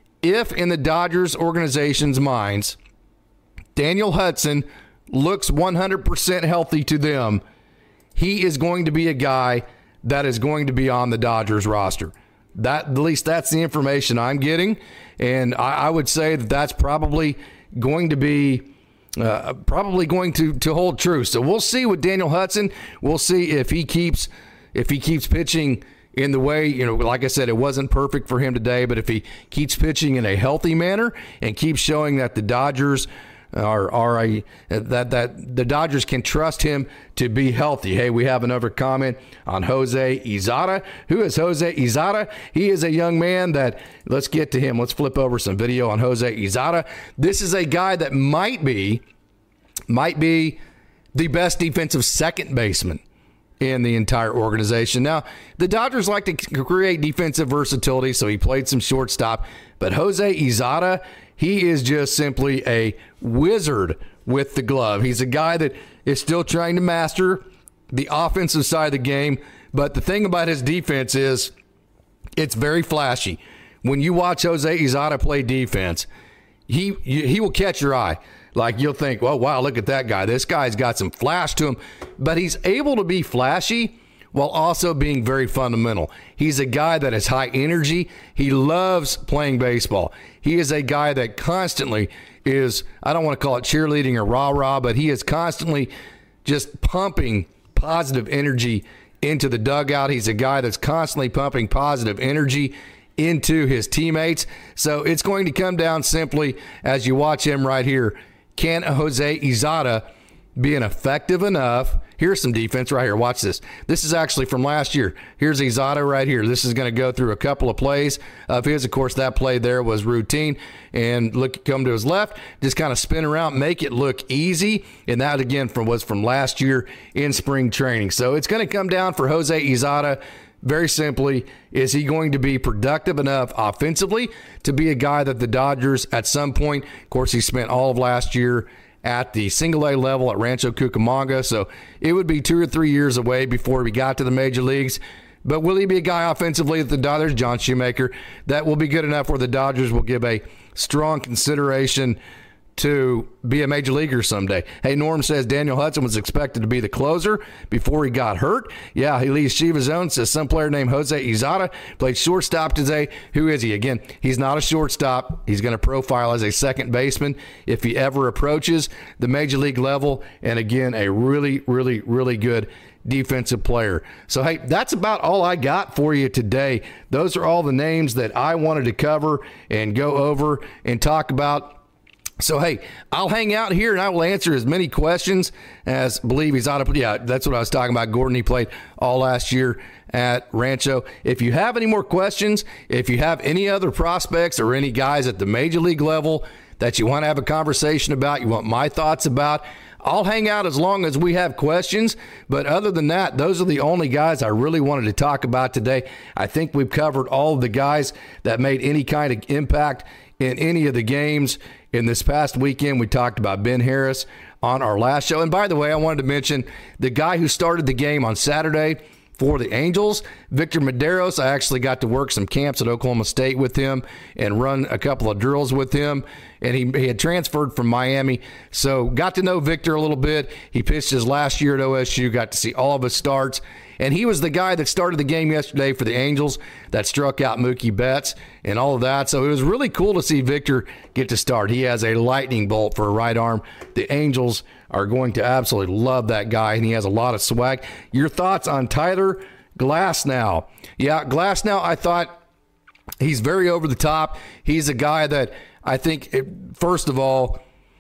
If in the Dodgers organization's minds, Daniel Hudson looks one hundred percent healthy to them, he is going to be a guy that is going to be on the Dodgers roster. That, at least that's the information I'm getting. And I, I would say that that's probably going to be uh, probably going to, to hold true. So we'll see with Daniel Hudson. We'll see if he keeps if he keeps pitching in the way, you know, like I said, it wasn't perfect for him today, but if he keeps pitching in a healthy manner and keeps showing that the Dodgers are are a that that the Dodgers can trust him to be healthy. Hey, we have another comment on Jose Izada. Who is Jose Izada? He is a young man that, let's get to him. Let's flip over some video on Jose Izada. This is a guy that might be might be the best defensive second baseman in the entire organization. Now, the Dodgers like to create defensive versatility, so he played some shortstop. But Jose Izada, he is just simply a wizard with the glove. He's a guy that is still trying to master the offensive side of the game. But the thing about his defense is it's very flashy. When you watch Jose Izada play defense, he he will catch your eye. Like, you'll think, well, wow, look at that guy. This guy's got some flash to him. But he's able to be flashy while also being very fundamental. He's a guy that has high energy. He loves playing baseball. He is a guy that constantly is, I don't want to call it cheerleading or rah-rah, but he is constantly just pumping positive energy into the dugout. He's a guy that's constantly pumping positive energy into his teammates. So it's going to come down simply, as you watch him right here, can Jose Izada be an effective enough? Here's some defense right here. Watch this. This is actually from last year. Here's Izada right here. This is going to go through a couple of plays of his. Of course, that play there was routine. And look, come to his left, just kind of spin around, make it look easy. And that, again, from was from last year in spring training. So it's going to come down for Jose Izada. Very simply, is he going to be productive enough offensively to be a guy that the Dodgers at some point, of course, he spent all of last year at the single A level at Rancho Cucamonga, so it would be two or three years away before we got to the major leagues. But will he be a guy offensively at the Dodgers, John Shoemaker, that will be good enough where the Dodgers will give a strong consideration to be a major leaguer someday. Hey, Norm says Daniel Hudson was expected to be the closer before he got hurt. Yeah, he leaves Shiva Zone. Says some player named Jose Izada played shortstop today. Who is he? Again, he's not a shortstop. He's going to profile as a second baseman if he ever approaches the major league level. And again, a really, really, really good defensive player. So, hey, that's about all I got for you today. Those are all the names that I wanted to cover and go over and talk about. So, hey, I'll hang out here and I will answer as many questions as believe he's out of. Yeah, that's what I was talking about. Gordon, he played all last year at Rancho. If you have any more questions, if you have any other prospects or any guys at the major league level that you want to have a conversation about, you want my thoughts about, I'll hang out as long as we have questions. But other than that, those are the only guys I really wanted to talk about today. I think we've covered all of the guys that made any kind of impact in any of the games. In this past weekend, we talked about Ben Harris on our last show. And by the way, I wanted to mention the guy who started the game on Saturday for the Angels, Victor Medeiros. I actually got to work some camps at Oklahoma State with him and run a couple of drills with him. And he, he had transferred from Miami. So got to know Victor a little bit. He pitched his last year at O S U, got to see all of his starts. And he was the guy that started the game yesterday for the Angels that struck out Mookie Betts and all of that. So it was really cool to see Victor get to start. He has a lightning bolt for a right arm. The Angels are going to absolutely love that guy, and he has a lot of swag. Your thoughts on Tyler Glasnow? Yeah, Glasnow, I thought he's very over the top. He's a guy that I think, first of all,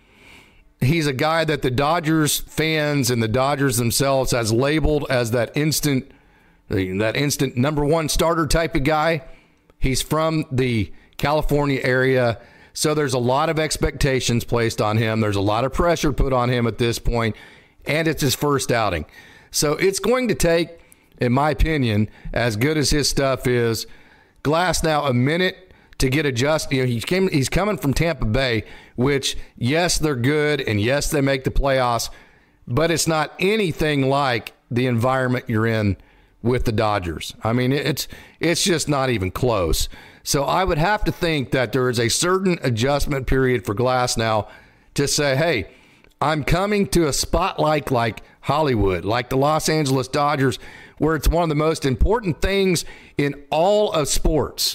he's a guy that the Dodgers fans and the Dodgers themselves has labeled as that instant, that instant number one starter type of guy. He's from the California area, so there's a lot of expectations placed on him. There's a lot of pressure put on him at this point, and it's his first outing. So it's going to take, in my opinion, as good as his stuff is, Glasnow a minute to get adjusted. You know, he came, he's coming from Tampa Bay, which, yes, they're good, and yes, they make the playoffs, but it's not anything like the environment you're in with the Dodgers. I mean, it's it's just not even close. So I would have to think that there is a certain adjustment period for Glasnow to say, hey, I'm coming to a spot like, like Hollywood, like the Los Angeles Dodgers, where it's one of the most important things in all of sports.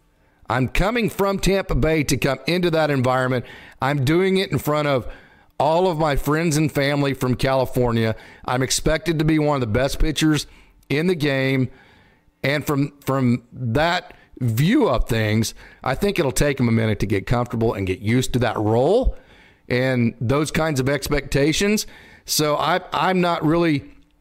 I'm coming from Tampa Bay to come into that environment. I'm doing it in front of all of my friends and family from California. I'm expected to be one of the best pitchers in the game. And from from that view of things, I think it'll take him a minute to get comfortable and get used to that role and those kinds of expectations. So I, I'm not really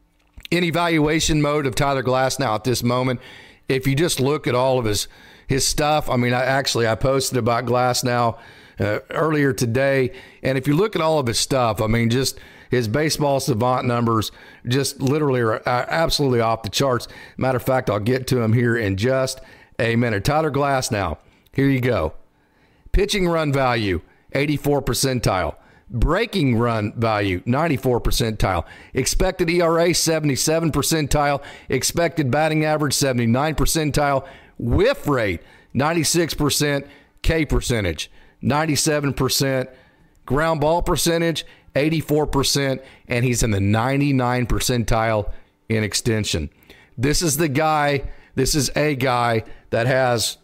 in evaluation mode of Tyler Glasnow at this moment. If you just look at all of his his stuff, I mean, I actually I posted about Glasnow uh, earlier today, and if you look at all of his stuff, I mean, just his baseball savant numbers just literally are, are absolutely off the charts. Matter of fact, I'll get to him here in just a minute. Tyler Glasnow, here you go. Pitching run value, eighty-four percentile. Breaking run value, ninety-four percentile. Expected E R A, seventy-seven percentile. Expected batting average, seventy-nine percentile. Whiff rate, ninety-six percent. K percentage, ninety-seven percent. Ground ball percentage, eighty-four percent. And he's in the ninety-nine percentile in extension. This is the guy, this is a guy that has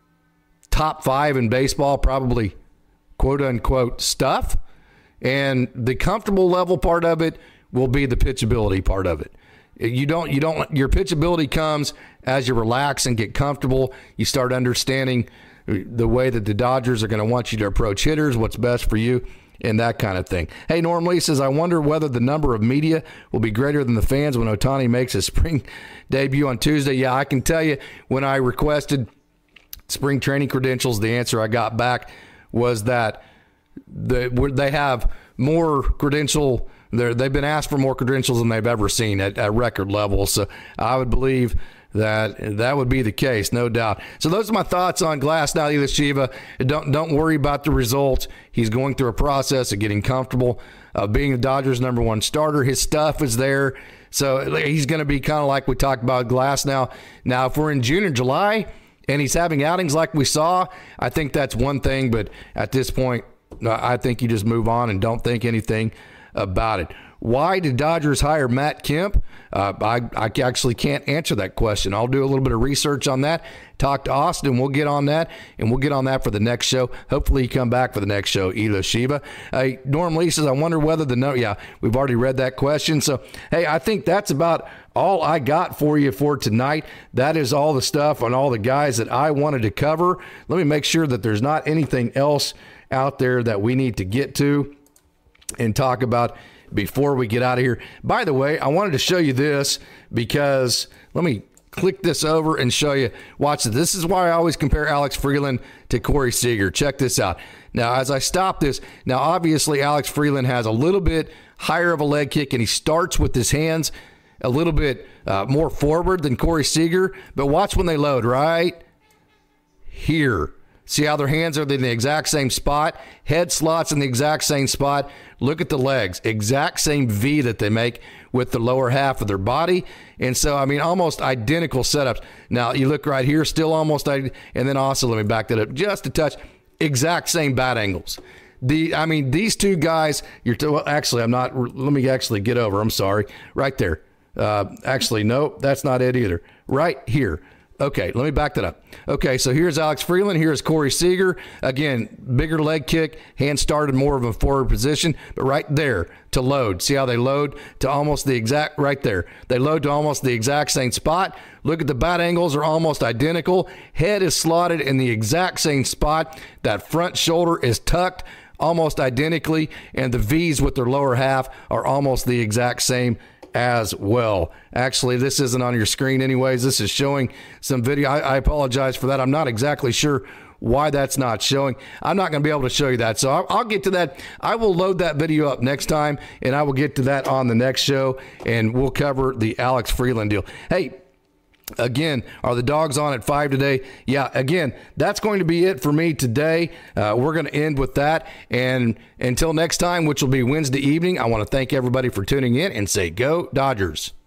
top five in baseball, probably quote unquote stuff. And the comfortable level part of it will be the pitchability part of it. You don't, you don't, your pitchability comes as you relax and get comfortable. You start understanding the way that the Dodgers are going to want you to approach hitters, what's best for you, and that kind of thing. Hey, Norm Lee says, I wonder whether the number of media will be greater than the fans when Ohtani makes his spring debut on Tuesday. Yeah, I can tell you when I requested spring training credentials, the answer I got back was that the, they have more credential. They've been asked for more credentials than they've ever seen at, at record level. So I would believe that that would be the case, no doubt. So those are my thoughts on Glasnow Shiva. Don't don't worry about the results. He's going through a process of getting comfortable, uh, being the Dodgers' number one starter. His stuff is there. So he's going to be kind of like we talked about Glasnow. Now, if we're in June or July and he's having outings like we saw, I think that's one thing. But at this point, I think you just move on and don't think anything about it. Why did Dodgers hire Matt Kemp? Uh, I, I actually can't answer that question. I'll do a little bit of research on that. Talk to Austin. We'll get on that, and we'll get on that for the next show. Hopefully you come back for the next show, Elo Shiva. Uh, Norm Lee says, I wonder whether the no. Yeah, we've already read that question. So, hey, I think that's about all I got for you for tonight. That is all the stuff on all the guys that I wanted to cover. Let me make sure that there's not anything else out there that we need to get to and talk about before we get out of here. By the way, I wanted to show you this because let me click this over and show you. Watch it. This is why I always compare Alex Freeland to Corey Seager. Check this out. Now, as I stop this, now obviously Alex Freeland has a little bit higher of a leg kick, and he starts with his hands a little bit uh, more forward than Corey Seager. But watch when they load right here. See how their hands are in the exact same spot? Head slots in the exact same spot. Look at the legs. Exact same V that they make with the lower half of their body. And so, I mean, almost identical setups. Now, you look right here, still almost, and then also, let me back that up just a touch, exact same bat angles. The, I mean, these two guys, you're, t- well, actually, I'm not, let me actually get over, I'm sorry, right there. Uh, actually, no, that's not it either. Right here. Okay, let me back that up. Okay, so here's Alex Freeland. Here's Corey Seager. Again, bigger leg kick, hand started more of a forward position, but right there to load. See how they load to almost the exact, right there. They load to almost the exact same spot. Look at the bat angles are almost identical. Head is slotted in the exact same spot. That front shoulder is tucked almost identically, and the V's with their lower half are almost the exact same as well. Actually, this isn't on your screen anyways. This is showing some video. I, I apologize for that. I'm not exactly sure why that's not showing. I'm not going to be able to show you that. So I'll, I'll get to that. I will load that video up next time, and I will get to that on the next show, and we'll cover the Alex Freeland deal. Hey, again, are the dogs on at five today? Yeah, again, that's going to be it for me today. Uh, we're going to end with that. And until next time, which will be Wednesday evening, I want to thank everybody for tuning in and say, go Dodgers.